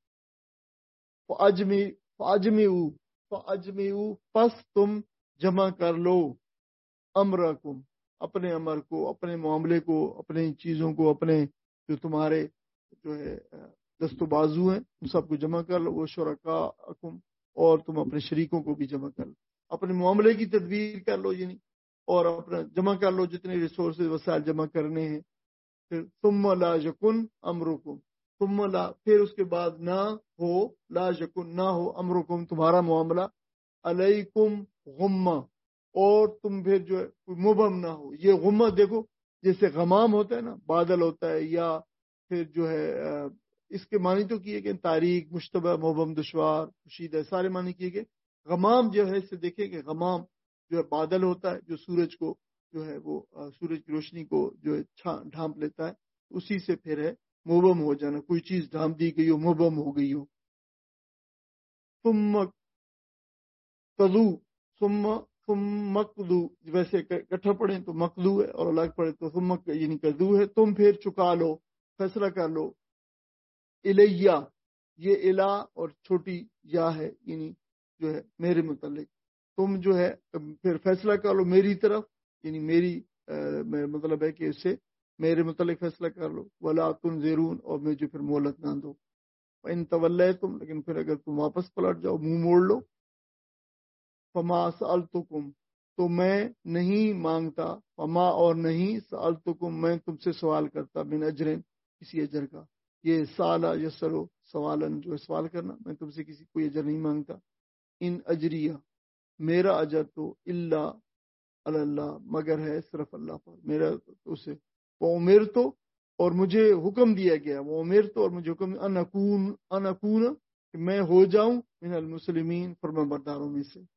فاجمی فاجمیو فاجمیو پس تم جمع کر لو، امرکم اپنے امر کو، اپنے معاملے کو، اپنے چیزوں کو، اپنے جو تمہارے جو ہے دست و بازو ہیں ان سب کو جمع کر لو. وہ شرکاءکم اور تم اپنے شریکوں کو بھی جمع کر لو، اپنے معاملے کی تدبیر کر لو، یعنی اور اپنا جمع کر لو جتنے ریسورسز وسائل جمع کرنے ہیں. پھر ثم لا یکن امرکم، ثم لا پھر اس کے بعد نہ ہو، لا یکن نہ ہو، امرکم تمہارا معاملہ، علیکم غمہ اور تم پھر جو ہے مبہم نہ ہو. یہ غمہ دیکھو جیسے غمام ہوتا ہے نا، بادل ہوتا ہے، یا پھر جو ہے اس کے معنی تو کیے گئے تاریخ، مشتبہ، مبہم، دشوار، پوشیدہ، سارے معنی کیے گئے. غمام جو ہے اس سے دیکھیں کہ غمام جو ہے بادل ہوتا ہے جو سورج کو جو ہے وہ سورج کی روشنی کو جو ہے ڈھانپ لیتا ہے، اسی سے پھر ہے مبہم ہو جانا، کوئی چیز ڈھانپ دی گئی ہو، مبہم ہو گئی ہو. ثم قضو ثم ثم مقدو، ویسے اکٹھا پڑھیں تو مقدو ہے اور الگ پڑھیں تو ثم یعنی قضو ہے. تم پھر چکا لو، فیصلہ کر لو. الیہ یہ الہ اور چھوٹی یا ہے، یعنی جو ہے میرے متعلق، تم جو ہے پھر فیصلہ کر لو میری طرف، یعنی میری مطلب ہے کہ اس سے میرے متعلق فیصلہ کر لو. ولا تنذرون اور مجھے پھر مہلت نہ دو. ان تولیتم لیکن پھر اگر تم واپس پلٹ جاؤ، منہ موڑ لو. فما سألتکم تو میں نہیں مانگتا، فما اور نہیں، سألتکم میں تم سے سوال کرتا، من اجرن کسی اجر کا. یہ سالا یسلو سوالن جو ہے سوال کرنا، میں تم سے کسی کوئی اجر نہیں مانگتا. ان اجریہ میرا اجر تو اللہ اللہ مگر ہے صرف اللہ پر، میرا اسے. وہ امیر تو اور مجھے حکم دیا گیا، وہ امیر تو اور مجھے حکم ان اکون ان اکون کہ میں ہو جاؤں من المسلمین فرما برداروں میں سے.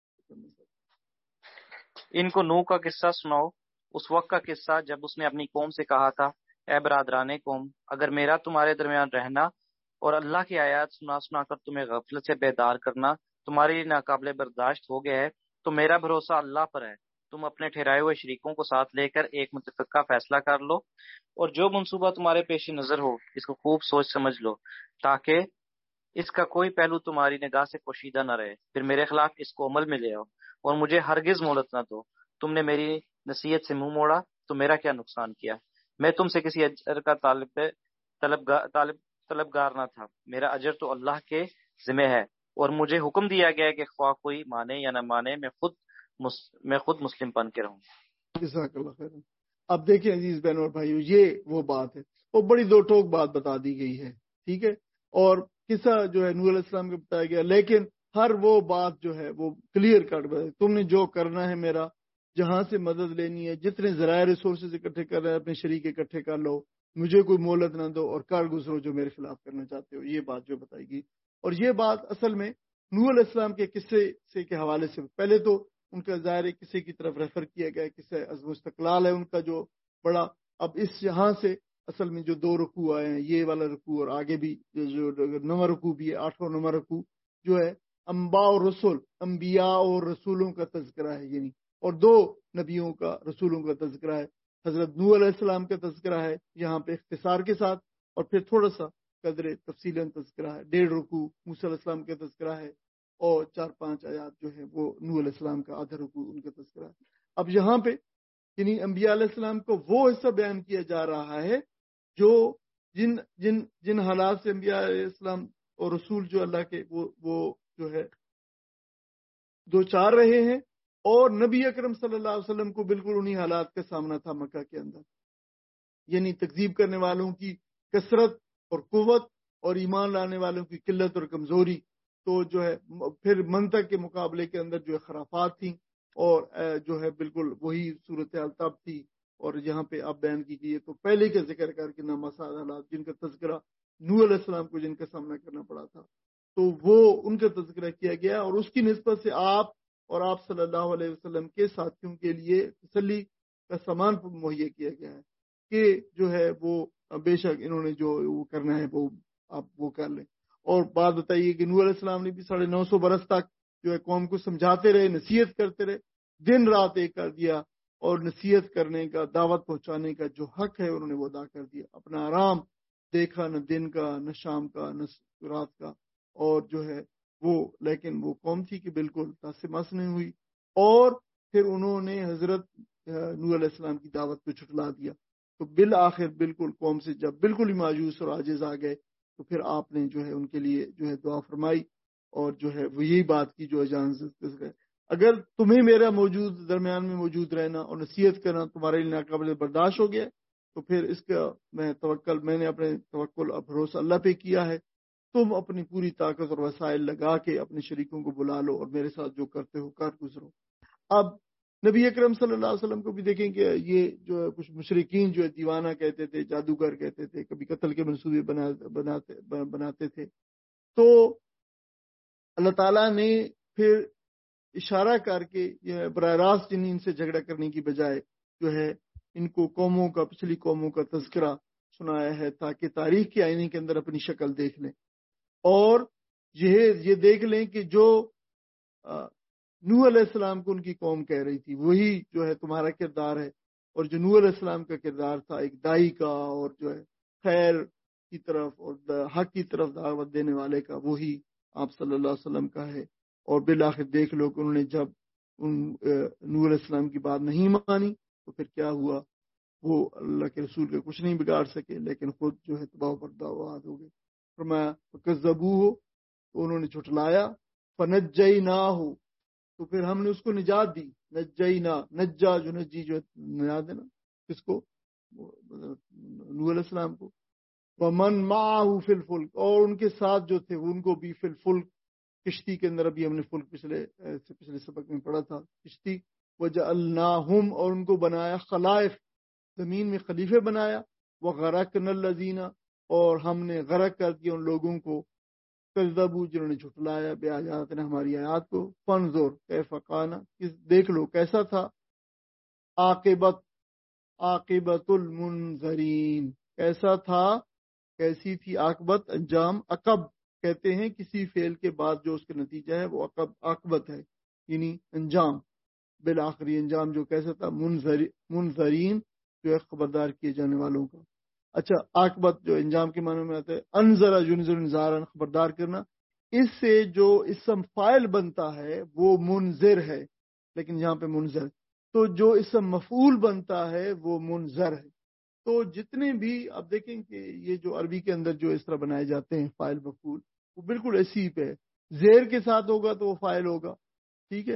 ان کو نوح کا قصہ سناؤ، اس وقت کا قصہ جب اس نے اپنی قوم سے کہا تھا، اے برادران قوم، اگر میرا تمہارے درمیان رہنا اور اللہ کی آیات سنا سنا کر تمہیں غفلت سے بیدار کرنا تمہارے لیے ناقابل برداشت ہو گیا ہے تو میرا بھروسہ اللہ پر ہے. تم اپنے ٹھہرائے ہوئے شریکوں کو ساتھ لے کر ایک متفقہ فیصلہ کر لو، اور جو منصوبہ تمہارے پیش نظر ہو اس کو خوب سوچ سمجھ لو، تاکہ اس کا کوئی پہلو تمہاری نگاہ سے پوشیدہ نہ رہے. پھر میرے خلاف اس کو عمل میں لے آؤ اور مجھے ہرگز مہلت نہ دو. تم نے میری نصیحت سے منہ موڑا تو میرا کیا نقصان کیا؟ میں تم سے کسی اجر کا طالب طلبگار طالب طلبگار نہ تھا، میرا اجر تو اللہ کے ذمہ ہے، اور مجھے حکم دیا گیا ہے کہ خواہ کوئی مانے یا نہ مانے میں خود مس... میں خود مسلم بن کے رہوں. جزاک اللہ خیر. اب دیکھیں عزیز بہن اور بھائیو، یہ وہ بات ہے، وہ بڑی دو ٹوک بات بتا دی گئی ہے، ٹھیک ہے، اور قصہ جو ہے نوح علیہ السلام کا بتایا گیا، لیکن ہر وہ بات جو ہے وہ کلیئر کٹ ہے. تم نے جو کرنا ہے، میرا جہاں سے مدد لینی ہے، جتنے ذرائع ریسورسز اکٹھے کر رہے ہیں اپنے شریک اکٹھے کر لو، مجھے کوئی مہلت نہ دو اور کر گزرو جو میرے خلاف کرنا چاہتے ہو. یہ بات جو بتائی گئی، اور یہ بات اصل میں نوح علیہ السلام کے قصے سے کے حوالے سے، پہلے تو ان کا ظاہر کسی کی طرف ریفر کیا گیا، کسی عزم استقلال ہے ان کا جو بڑا. اب اس یہاں سے اصل میں جو دو رکوع آئے ہیں، یہ والا رکوع اور آگے بھی جو نواں رکوع بھی ہے، آٹھواں نواں رکوع جو ہے انبیاء اور رسول، انبیاء اور رسولوں کا تذکرہ ہے، یعنی اور دو نبیوں کا، رسولوں کا تذکرہ ہے. حضرت نوح علیہ السلام کا تذکرہ ہے یہاں پہ اختصار کے ساتھ، اور پھر تھوڑا سا قدر تفصیل تذکرہ ہے. ڈیڑھ رکوع موسیٰ علیہ السلام کا تذکرہ ہے، اور چار پانچ آیات جو ہے وہ نوح علیہ السلام کا آدھا رکوع ان کا تذکرہ ہے. اب یہاں پہ یعنی انبیاء علیہ السلام کو وہ حصہ بیان کیا جا رہا ہے جو جن جن جن حالات سے انبیاء علیہ السلام اور رسول جو اللہ کے وہ وہ جو ہے دو چار رہے ہیں، اور نبی اکرم صلی اللہ علیہ وسلم کو بالکل انہی حالات کا سامنا تھا مکہ کے اندر، یعنی تکذیب کرنے والوں کی کثرت اور قوت اور ایمان لانے والوں کی قلت اور کمزوری، تو جو ہے پھر منطق کے مقابلے کے اندر جو ہے خرافات تھیں، اور جو ہے بالکل وہی صورتحال تب تھی، اور یہاں پہ آپ بیان کیجیے تو پہلے کا ذکر کر کے نامساعد حالات جن کا تذکرہ نوح علیہ السلام کو جن کا سامنا کرنا پڑا تھا، تو وہ ان کا تذکرہ کیا گیا، اور اس کی نسبت سے آپ اور آپ صلی اللہ علیہ وسلم کے ساتھیوں کے لیے تسلی کا سامان مہیا کیا گیا ہے کہ جو ہے وہ بے شک انہوں نے جو وہ کرنا ہے وہ آپ وہ کر لیں۔ اور بات بتائیے کہ نوح علیہ السلام نے بھی ساڑھے نو سو برس تک جو ہے قوم کو سمجھاتے رہے، نصیحت کرتے رہے، دن رات ایک کر دیا، اور نصیحت کرنے کا، دعوت پہنچانے کا جو حق ہے انہوں نے وہ ادا کر دیا، اپنا آرام دیکھا نہ دن کا نہ شام کا نہ رات کا، اور جو ہے وہ لیکن وہ قوم تھی کہ بالکل تاسمس نہیں ہوئی، اور پھر انہوں نے حضرت نوح علیہ السلام کی دعوت کو چھٹلا دیا، تو بالآخر بالکل قوم سے جب بالکل ہی مایوس اور عاجز آ گئے تو پھر آپ نے جو ہے ان کے لیے جو ہے دعا فرمائی، اور جو ہے وہ یہی بات کی جو اجازت ہے، اگر تمہیں میرا موجود درمیان میں موجود رہنا اور نصیحت کرنا تمہارے لیے ناقابل برداشت ہو گیا تو پھر اس کا میں توکل میں نے اپنے توکل اور بھروسہ اللہ پہ کیا ہے، تم اپنی پوری طاقت اور وسائل لگا کے اپنے شریکوں کو بلا لو اور میرے ساتھ جو کرتے ہو کر گزرو۔ اب نبی اکرم صلی اللہ علیہ وسلم کو بھی دیکھیں کہ یہ جو ہے کچھ مشرکین جو ہے دیوانہ کہتے تھے، جادوگر کہتے تھے، کبھی قتل کے منصوبے بناتے بناتے تھے، تو اللہ تعالیٰ نے پھر اشارہ کر کے یہ براہ راست جن ان سے جھگڑا کرنے کی بجائے جو ہے ان کو قوموں کا پچھلی قوموں کا تذکرہ سنایا ہے تاکہ تاریخ کے آئینے کے اندر اپنی شکل دیکھ لیں، اور یہ یہ دیکھ لیں کہ جو نوح علیہ السلام کو ان کی قوم کہہ رہی تھی وہی جو ہے تمہارا کردار ہے، اور جو نوح علیہ السلام کا کردار تھا ایک دائی کا اور جو ہے خیر کی طرف اور حق کی طرف دعوت دینے والے کا، وہی آپ صلی اللہ علیہ وسلم کا ہے۔ اور بالآخر دیکھ لو کہ انہوں نے جب ان نوح علیہ السلام کی بات نہیں مانی تو پھر کیا ہوا، وہ اللہ کے رسول کے کچھ نہیں بگاڑ سکے لیکن خود جو ہے تباہ و برباد ہو گئے۔ فرمایا فکذبوہ، تو انہوں نے جھٹلایا، فنجیناہ، تو پھر ہم نے اس کو نجات دی، نجینا، نجا جو نجی جو نجات دینا کس کو، نوح علیہ السلام کو، ومن معہ فی الفلک، اور ان کے ساتھ جو تھے ان کو بھی فی الفلک، کشتی کے اندر، ابھی ہم نے فلک پچھلے سے پچھلے سبق میں پڑھا تھا کشتی، وجعلناہم، اور ان کو بنایا خلائف، زمین میں خلیفے بنایا، وغرقنا الذین، اور ہم نے غرق کر دیا ان لوگوں کو، کذبوا، جنہوں نے جھٹلایا بآیاتنا، ہماری آیات کو، فانظر کیف کان، دیکھ لو کیسا تھا، عاقبت عاقبت المنذرین، کیسا تھا، کیسی تھی عاقبت، انجام، عقب کہتے ہیں کسی فعل کے بعد جو اس کا نتیجہ ہے وہ عقب عاقبت ہے، یعنی انجام، بالآخری انجام جو کیسا تھا، منذرین جو ہے خبردار کیے جانے والوں کا۔ اچھا، عاقبت جو انجام کے معنی میں آتا ہے، انذر ینذر انذارا، خبردار کرنا، اس سے جو اسم فاعل بنتا ہے وہ منذر ہے، لیکن یہاں پہ منذر، تو جو اسم مفعول بنتا ہے وہ منذر ہے۔ تو جتنے بھی آپ دیکھیں کہ یہ جو عربی کے اندر جو اس طرح بنائے جاتے ہیں فاعل مفعول، وہ بالکل ایسی ہی پہ ہے، زیر کے ساتھ ہوگا تو وہ فاعل ہوگا، ٹھیک ہے،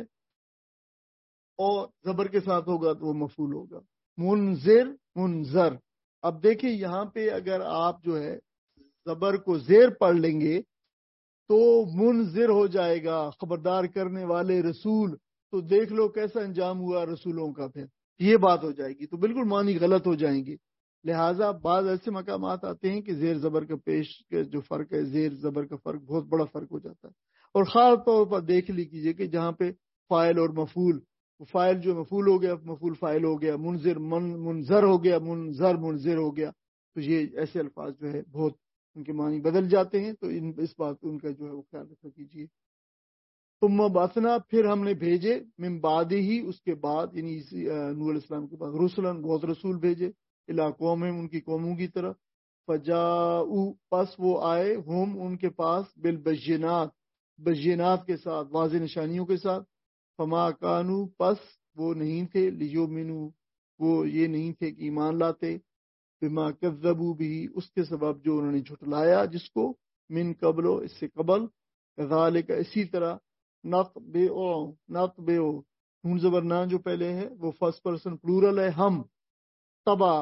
اور زبر کے ساتھ ہوگا تو وہ مفعول ہوگا، منذر منذر۔ اب دیکھیں یہاں پہ اگر آپ جو ہے زبر کو زیر پڑھ لیں گے تو منذر ہو جائے گا، خبردار کرنے والے رسول، تو دیکھ لو کیسا انجام ہوا رسولوں کا، پھر یہ بات ہو جائے گی، تو بالکل معنی غلط ہو جائیں گے۔ لہٰذا بعض ایسے مقامات آتے ہیں کہ زیر زبر کا پیش کے جو فرق ہے، زیر زبر کا فرق بہت بڑا فرق ہو جاتا ہے، اور خاص طور پر دیکھ لیجیے کہ جہاں پہ فاعل اور مفعول، فاعل جو مفعول ہو گیا، مفعول فاعل ہو گیا، منذر من منذر ہو گیا، منذر منذر ہو گیا، تو یہ ایسے الفاظ جو ہے بہت ان کے معنی بدل جاتے ہیں، تو ان اس بات ان کا جو ہے وہ خیال رکھا کیجیے۔ ثم بعثنا، پھر ہم نے بھیجے، من بعد ہی، اس کے بعد، یعنی نوح علیہ السلام کے بعد، رسولن، بہت رسول بھیجے، الی قومہم، ان کی قوموں کی طرف، فجاؤ، پس وہ آئے، ہم ان کے پاس، بالبینات، بینات کے ساتھ، واضح نشانیوں کے ساتھ، فما کانوا، پس وہ نہیں تھے، لیؤمنوا، وہ یہ نہیں تھے کہ ایمان لاتے، بما کذبوا بھی، اس کے سبب جو انہوں نے جھٹلایا جس کو، من قبل، اس سے قبل، کذالک، اسی طرح، نتبع نتبع نون زبر نا جو پہلے ہے وہ فرسٹ پرسن پلورل ہے، ہم، تبا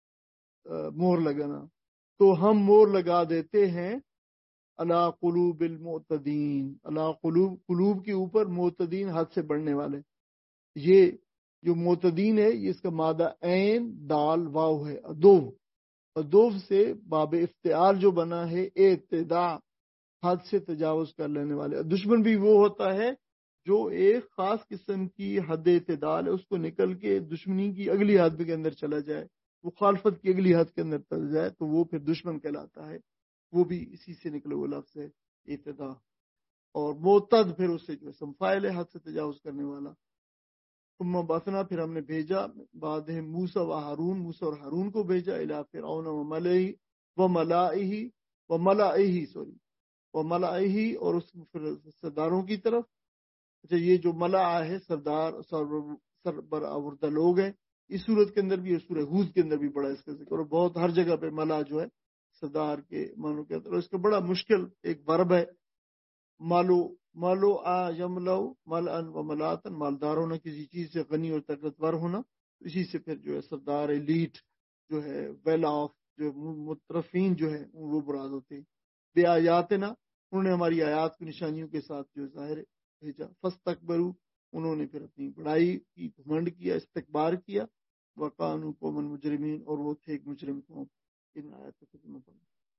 مور لگانا، تو ہم مور لگا دیتے ہیں علی قلوب المعتدین، علی قلوب، قلوب کے اوپر، معتدین حد سے بڑھنے والے۔ یہ جو معتدین ہے یہ اس کا مادہ عین دال واو ہے، ادوب، ادوب سے باب افتعال جو بنا ہے اعتداء، حد سے تجاوز کر لینے والے۔ دشمن بھی وہ ہوتا ہے جو ایک خاص قسم کی حد اعتدال ہے اس کو نکل کے دشمنی کی اگلی حد کے اندر چلا جائے، مخالفت کی اگلی حد کے اندر چلا جائے تو وہ پھر دشمن کہلاتا ہے، وہ بھی اسی سے نکلے وہ لفظ ہے اعتداء۔ اور معتد پھر اس سے جو سمفائل ہے، حد سے تجاوز کرنے والا۔ ثم بعثنا، پھر ہم نے بھیجا، بعد موسیٰ و ہارون، موسیٰ اور ہارون کو بھیجا، الی فرعون و ملئہ و ملائہ و ملائہ سوری و ملائہ، اور اس سرداروں کی طرف۔ اچھا، یہ جو ملا ہے سردار، سربراہ لوگ ہیں، اس صورت کے اندر بھی اور سورہ ہود کے اندر بھی بڑا اس کا ذکر، اور بہت ہر جگہ پہ ملا جو ہے سردار کے معنوں کے اندر، اس کا بڑا مشکل ایک ورب ہے، مالو مالو آ یملو مل ان و ملاتن، مالدار ہونا، کسی چیز سے غنی اور طاقتور ہونا، اسی سے پھر جو ہے سردار ایلیٹ جو ہے، ویل آف، جو مترفین جو ہے وہ براد ہوتے ہیں۔ بے آیاتنا، انہوں نے ہماری آیات کی نشانیوں کے ساتھ جو ظاہر بھیجا، فاستکبروا، انہوں نے پھر اپنی بڑائی کی، گھمنڈ کیا، استکبار کیا، وکانوا قوما مجرمین، اور وہ تھے ایک مجرم قوم۔ ان آیات کو ختم کرنا۔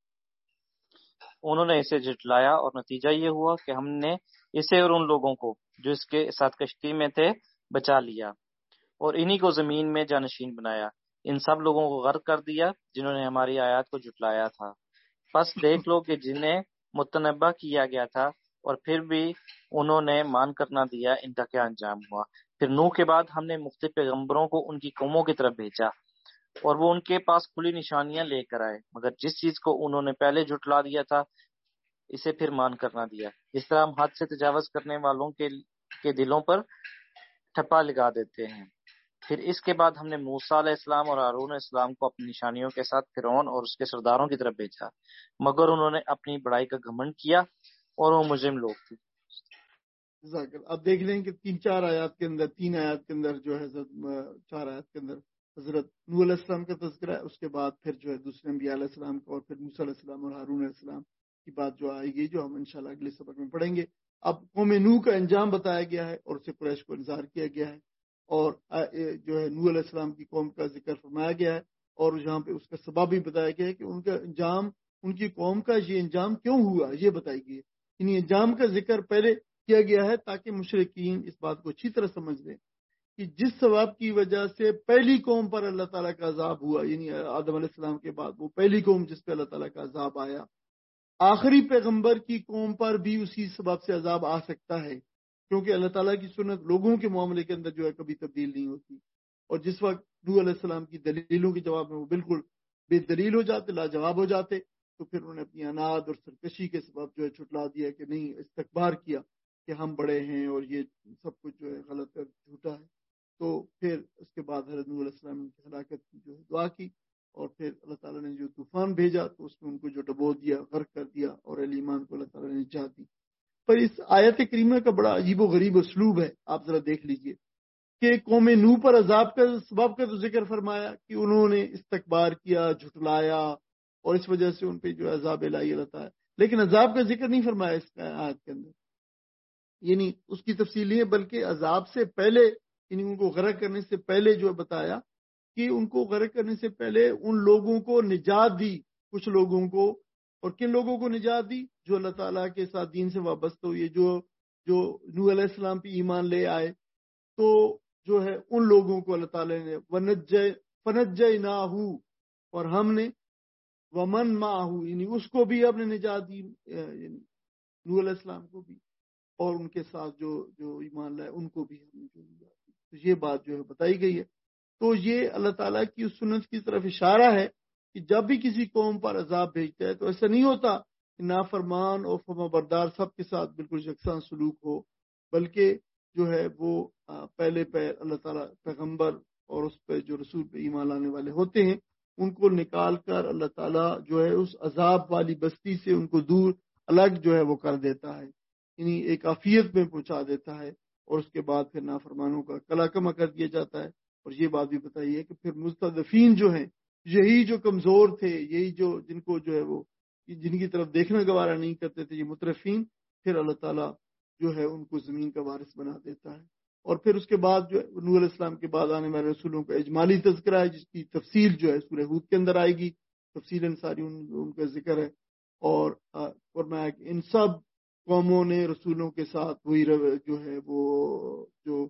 انہوں نے اسے جھٹلایا اور نتیجہ یہ ہوا کہ ہم نے اسے اور ان لوگوں کو جو اس کے ساتھ کشتی میں تھے بچا لیا، اور انہی کو زمین میں جانشین بنایا، ان سب لوگوں کو غرق کر دیا جنہوں نے ہماری آیات کو جھٹلایا تھا۔ بس دیکھ لو کہ جنہیں متنبہ کیا گیا تھا اور پھر بھی انہوں نے مان کر نہ دیا، ان کا کیا انجام ہوا۔ پھر نوح کے بعد ہم نے مختلف پیغمبروں کو ان کی قوموں کی طرف بھیجا، اور وہ ان کے پاس کھلی نشانیاں لے کر آئے، مگر جس چیز کو انہوں نے پہلے جھٹلا دیا تھا اسے پھر مان کر نہ دیا۔ اس طرح ہم حد سے تجاوز کرنے والوں کے کے دلوں پر ٹھپا لگا دیتے ہیں۔ پھر اس کے بعد ہم نے موسیٰ علیہ السلام اور ہارون علیہ السلام کو اپنی نشانیوں کے ساتھ فرعون اور اس کے سرداروں کی طرف بھیجا، مگر انہوں نے اپنی بڑائی کا گھمنڈ کیا اور وہ مجرم لوگ تھے۔ اب دیکھ لیں کہ تین چار آیات کے اندر، تین آیات کے اندر جو ہے، چار آیات کے اندر حضرت نوح علیہ السلام کا تذکرہ ہے، اس کے بعد پھر جو ہے دوسرے انبیاء علیہ السلام کا، اور پھر موسیٰ علیہ السلام اور ہارون علیہ السلام کی بات جو آئے گی، جو ہم انشاءاللہ اگلے سبق میں پڑھیں گے۔ اب قوم نوح کا انجام بتایا گیا ہے اور اسے قریش کو انذار کیا گیا ہے، اور جو ہے نوح علیہ السلام کی قوم کا ذکر فرمایا گیا ہے، اور جہاں پہ اس کا سبب بھی بتایا گیا ہے کہ ان کا انجام، ان کی قوم کا یہ انجام کیوں ہوا، یہ بتائی گئی ہے۔ یعنی انجام کا ذکر پہلے کیا گیا ہے تاکہ مشرکین اس بات کو اچھی طرح سمجھ لیں کہ جس ثواب کی وجہ سے پہلی قوم پر اللہ تعالیٰ کا عذاب ہوا، یعنی آدم علیہ السلام کے بعد وہ پہلی قوم جس پہ اللہ تعالیٰ کا عذاب آیا، آخری پیغمبر کی قوم پر بھی اسی سبب سے عذاب آ سکتا ہے، کیونکہ اللہ تعالیٰ کی سنت لوگوں کے معاملے کے اندر جو ہے کبھی تبدیل نہیں ہوتی۔ اور جس وقت نوح علیہ السلام کی دلیلوں کے جواب میں وہ بالکل بے دلیل ہو جاتے، لاجواب ہو جاتے، تو پھر انہوں نے اپنی اناد اور سرکشی کے سبب جو ہے چھٹلا دیا کہ نہیں، استکبار کیا کہ ہم بڑے ہیں اور یہ سب کچھ جو ہے غلط ہے، جھوٹا ہے۔ تو پھر اس کے بعد حضرت نوح علیہ السلام کی ہلاکت کی جو ہے دعا کی، اور پھر اللہ تعالیٰ نے جو طوفان بھیجا تو اس میں ان کو جو ڈبو دیا، غرق کر دیا، اور اہل ایمان کو اللہ تعالیٰ نے نجات دی۔ پر اس آیت کریمہ کا بڑا عجیب و غریب اسلوب ہے، آپ ذرا دیکھ لیجئے کہ قوم نوح پر عذاب کا سبب کا تو ذکر فرمایا کہ انہوں نے استکبار کیا، جھٹلایا، اور اس وجہ سے ان پہ جو عذاب الہی اللہ ہے، لیکن عذاب کا ذکر نہیں فرمایا اس آیت کے اندر، یعنی اس کی تفصیل نہیں ہے، بلکہ عذاب سے پہلے، یعنی ان کو غرق کرنے سے پہلے جو بتایا کہ ان کو غرق کرنے سے پہلے ان لوگوں کو نجات دی، کچھ لوگوں کو، اور کن لوگوں کو نجات دی؟ جو اللہ تعالیٰ کے ساتھ دین سے وابستہ ہوئے، جو جو نوح علیہ السلام پہ ایمان لے آئے، تو جو ہے ان لوگوں کو اللہ تعالیٰ نے فَنَجَّيْنَاهُ، اور ہم نے وَمَن مَعَهُ، یعنی اس کو بھی اپنے نجات دی، یعنی نوح علیہ السلام کو بھی، اور ان کے ساتھ جو جو ایمان لائے ان کو بھی ہم نے جو نجات دی۔ تو یہ بات جو ہے بتائی گئی ہے۔ تو یہ اللہ تعالیٰ کی اس سنت کی طرف اشارہ ہے کہ جب بھی کسی قوم پر عذاب بھیجتا ہے تو ایسا نہیں ہوتا کہ نافرمان اور فرما بردار سب کے ساتھ بالکل یکساں سلوک ہو، بلکہ جو ہے وہ پہلے پہ اللہ تعالیٰ پیغمبر اور اس پہ جو رسول پہ ایمان لانے والے ہوتے ہیں ان کو نکال کر اللہ تعالیٰ جو ہے اس عذاب والی بستی سے ان کو دور الگ جو ہے وہ کر دیتا ہے، یعنی ایک عافیت میں پہنچا دیتا ہے، اور اس کے بعد پھر نافرمانوں کا کلا کما کر دیا جاتا ہے۔ اور یہ بات بھی بتائی ہے کہ پھر مستضعفین جو ہیں، یہی جو کمزور تھے، یہی جو جن کو جو ہے وہ جن کی طرف دیکھنا گوارا نہیں کرتے تھے، یہ مترفین، پھر اللہ تعالیٰ جو ہے ان کو زمین کا وارث بنا دیتا ہے۔ اور پھر اس کے بعد جو نوح علیہ السلام کے بعد آنے والے رسولوں کا اجمالی تذکرہ ہے، جس کی تفصیل جو ہے سورہ ہود کے اندر آئے گی، تفصیلاً ساری ان, ان کا ذکر ہے۔ اور فرمایا کہ ان سب قوموں نے رسولوں کے ساتھ وہی جو ہے وہ جو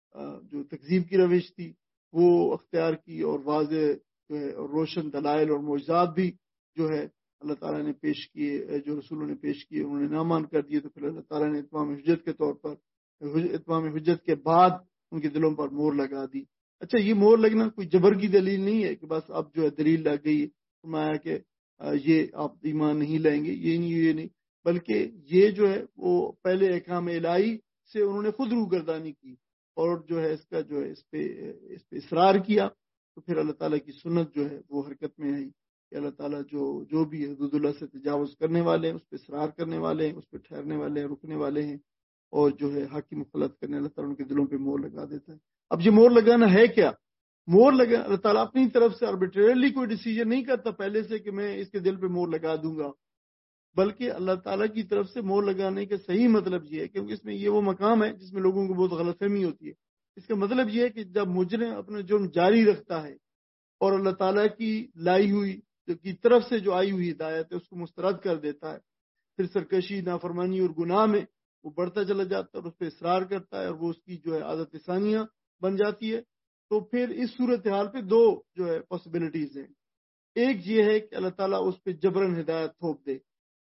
جو تکذیب کی روش تھی وہ اختیار کی، اور واضح جو ہے اور روشن دلائل اور معجزات بھی جو ہے اللہ تعالیٰ نے پیش کیے، جو رسولوں نے پیش کیے انہوں نے نہ مان کر دیے، تو پھر اللہ تعالیٰ نے اتمام حجت کے طور پر اتمام حجت کے بعد ان کے دلوں پر مہر لگا دی۔ اچھا، یہ مہر لگنا کوئی جبر کی دلیل نہیں ہے کہ بس اب جو ہے دلیل لگ گئی، فرمایا کہ یہ آپ ایمان نہیں لائیں گے، یہ نہیں یہ نہیں بلکہ یہ جو ہے وہ پہلے احکام الہی سے انہوں نے خود روگردانی کی اور جو ہے اس کا جو ہے اس پہ اس پہ اصرار کیا، تو پھر اللہ تعالیٰ کی سنت جو ہے وہ حرکت میں آئی کہ اللہ تعالیٰ جو جو بھی حدود اللہ سے تجاوز کرنے والے ہیں، اس پہ اصرار کرنے والے ہیں، اس پہ ٹھہرنے والے ہیں، رکنے والے ہیں، اور جو ہے حق کی مخالفت کرنے اللہ تعالیٰ ان کے دلوں پہ مہر لگا دیتا ہے۔ اب یہ مہر لگانا ہے کیا؟ مہر لگا اللہ تعالیٰ اپنی طرف سے آربیٹریلی کوئی ڈیسیجن نہیں کرتا پہلے سے کہ میں اس کے دل پہ مہر لگا دوں گا، بلکہ اللہ تعالیٰ کی طرف سے مہر لگانے کا صحیح مطلب یہ ہے، کیونکہ اس میں یہ وہ مقام ہے جس میں لوگوں کو بہت غلط فہمی ہوتی ہے۔ اس کا مطلب یہ ہے کہ جب مجرم اپنا جرم جاری رکھتا ہے اور اللہ تعالیٰ کی لائی ہوئی کی طرف سے جو آئی ہوئی ہدایت ہے اس کو مسترد کر دیتا ہے، پھر سرکشی، نافرمانی اور گناہ میں وہ بڑھتا چلا جاتا ہے اور اس پہ اصرار کرتا ہے اور وہ اس کی جو ہے عادت ثانیہ بن جاتی ہے، تو پھر اس صورتحال پہ دو جو ہے پاسبلٹیز ہیں۔ ایک یہ ہے کہ اللہ تعالیٰ اس پہ جبراً ہدایت تھوپ دے،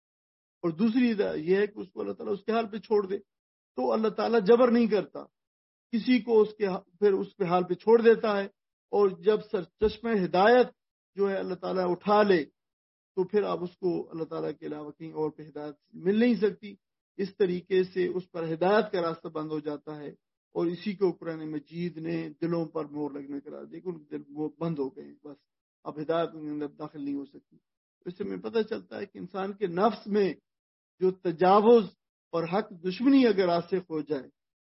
اور دوسری یہ ہے کہ اس کو اللہ تعالیٰ اس کے حال پہ چھوڑ دے۔ تو اللہ تعالیٰ جبر نہیں کرتا، کسی کو اس کے پھر اس پہ حال پہ چھوڑ دیتا ہے، اور جب سرچشمہ ہدایت جو ہے اللہ تعالیٰ اٹھا لے تو پھر اب اس کو اللہ تعالیٰ کے علاوہ کہیں اور پہ ہدایت مل نہیں سکتی۔ اس طریقے سے اس پر ہدایت کا راستہ بند ہو جاتا ہے، اور اسی کو قرآن مجید نے دلوں پر مہر لگنے قرار دیا کہ ان کے دل وہ بند ہو گئے ہیں، بس اب ہدایت ان کے اندر داخل نہیں ہو سکتی۔ اس سے ہمیں پتہ چلتا ہے کہ انسان کے نفس میں جو تجاوز اور حق دشمنی اگر راسخ ہو جائے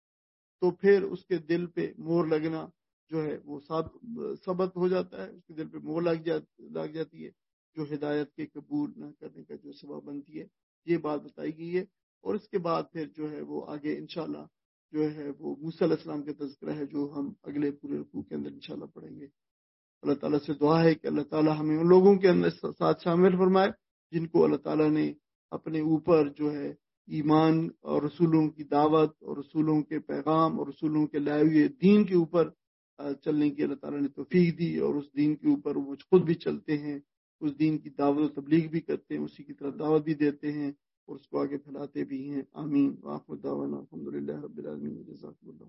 تو پھر اس کے دل پہ مہر لگنا جو ہے وہ ثابت ہو جاتا ہے، اس کے دل پہ مہر لگ لگ جاتی ہے جو ہدایت کے قبول نہ کرنے کا جو سبب بنتی ہے۔ یہ بات بتائی گئی ہے، اور اس کے بعد پھر جو ہے وہ آگے انشاءاللہ جو ہے وہ موسیٰ علیہ السلام کا تذکرہ ہے جو ہم اگلے پورے رکوع کے اندر انشاءاللہ پڑھیں گے۔ اللہ تعالیٰ سے دعا ہے کہ اللہ تعالیٰ ہمیں ان لوگوں کے اندر ساتھ شامل فرمائے جن کو اللہ تعالیٰ نے اپنے اوپر جو ہے ایمان اور رسولوں کی دعوت اور رسولوں کے پیغام اور رسولوں کے لائے ہوئے دین کے اوپر چلنے کی اللہ تعالیٰ نے توفیق دی، اور اس دین کے اوپر وہ خود بھی چلتے ہیں، اس دین کی دعوت و تبلیغ بھی کرتے ہیں، اسی کی طرف دعوت بھی دیتے ہیں اور اس کو آگے پھیلاتے بھی ہیں۔ آمین۔ وآخر دعوانا الحمدللہ رب العالمین۔ جزاکم اللہ۔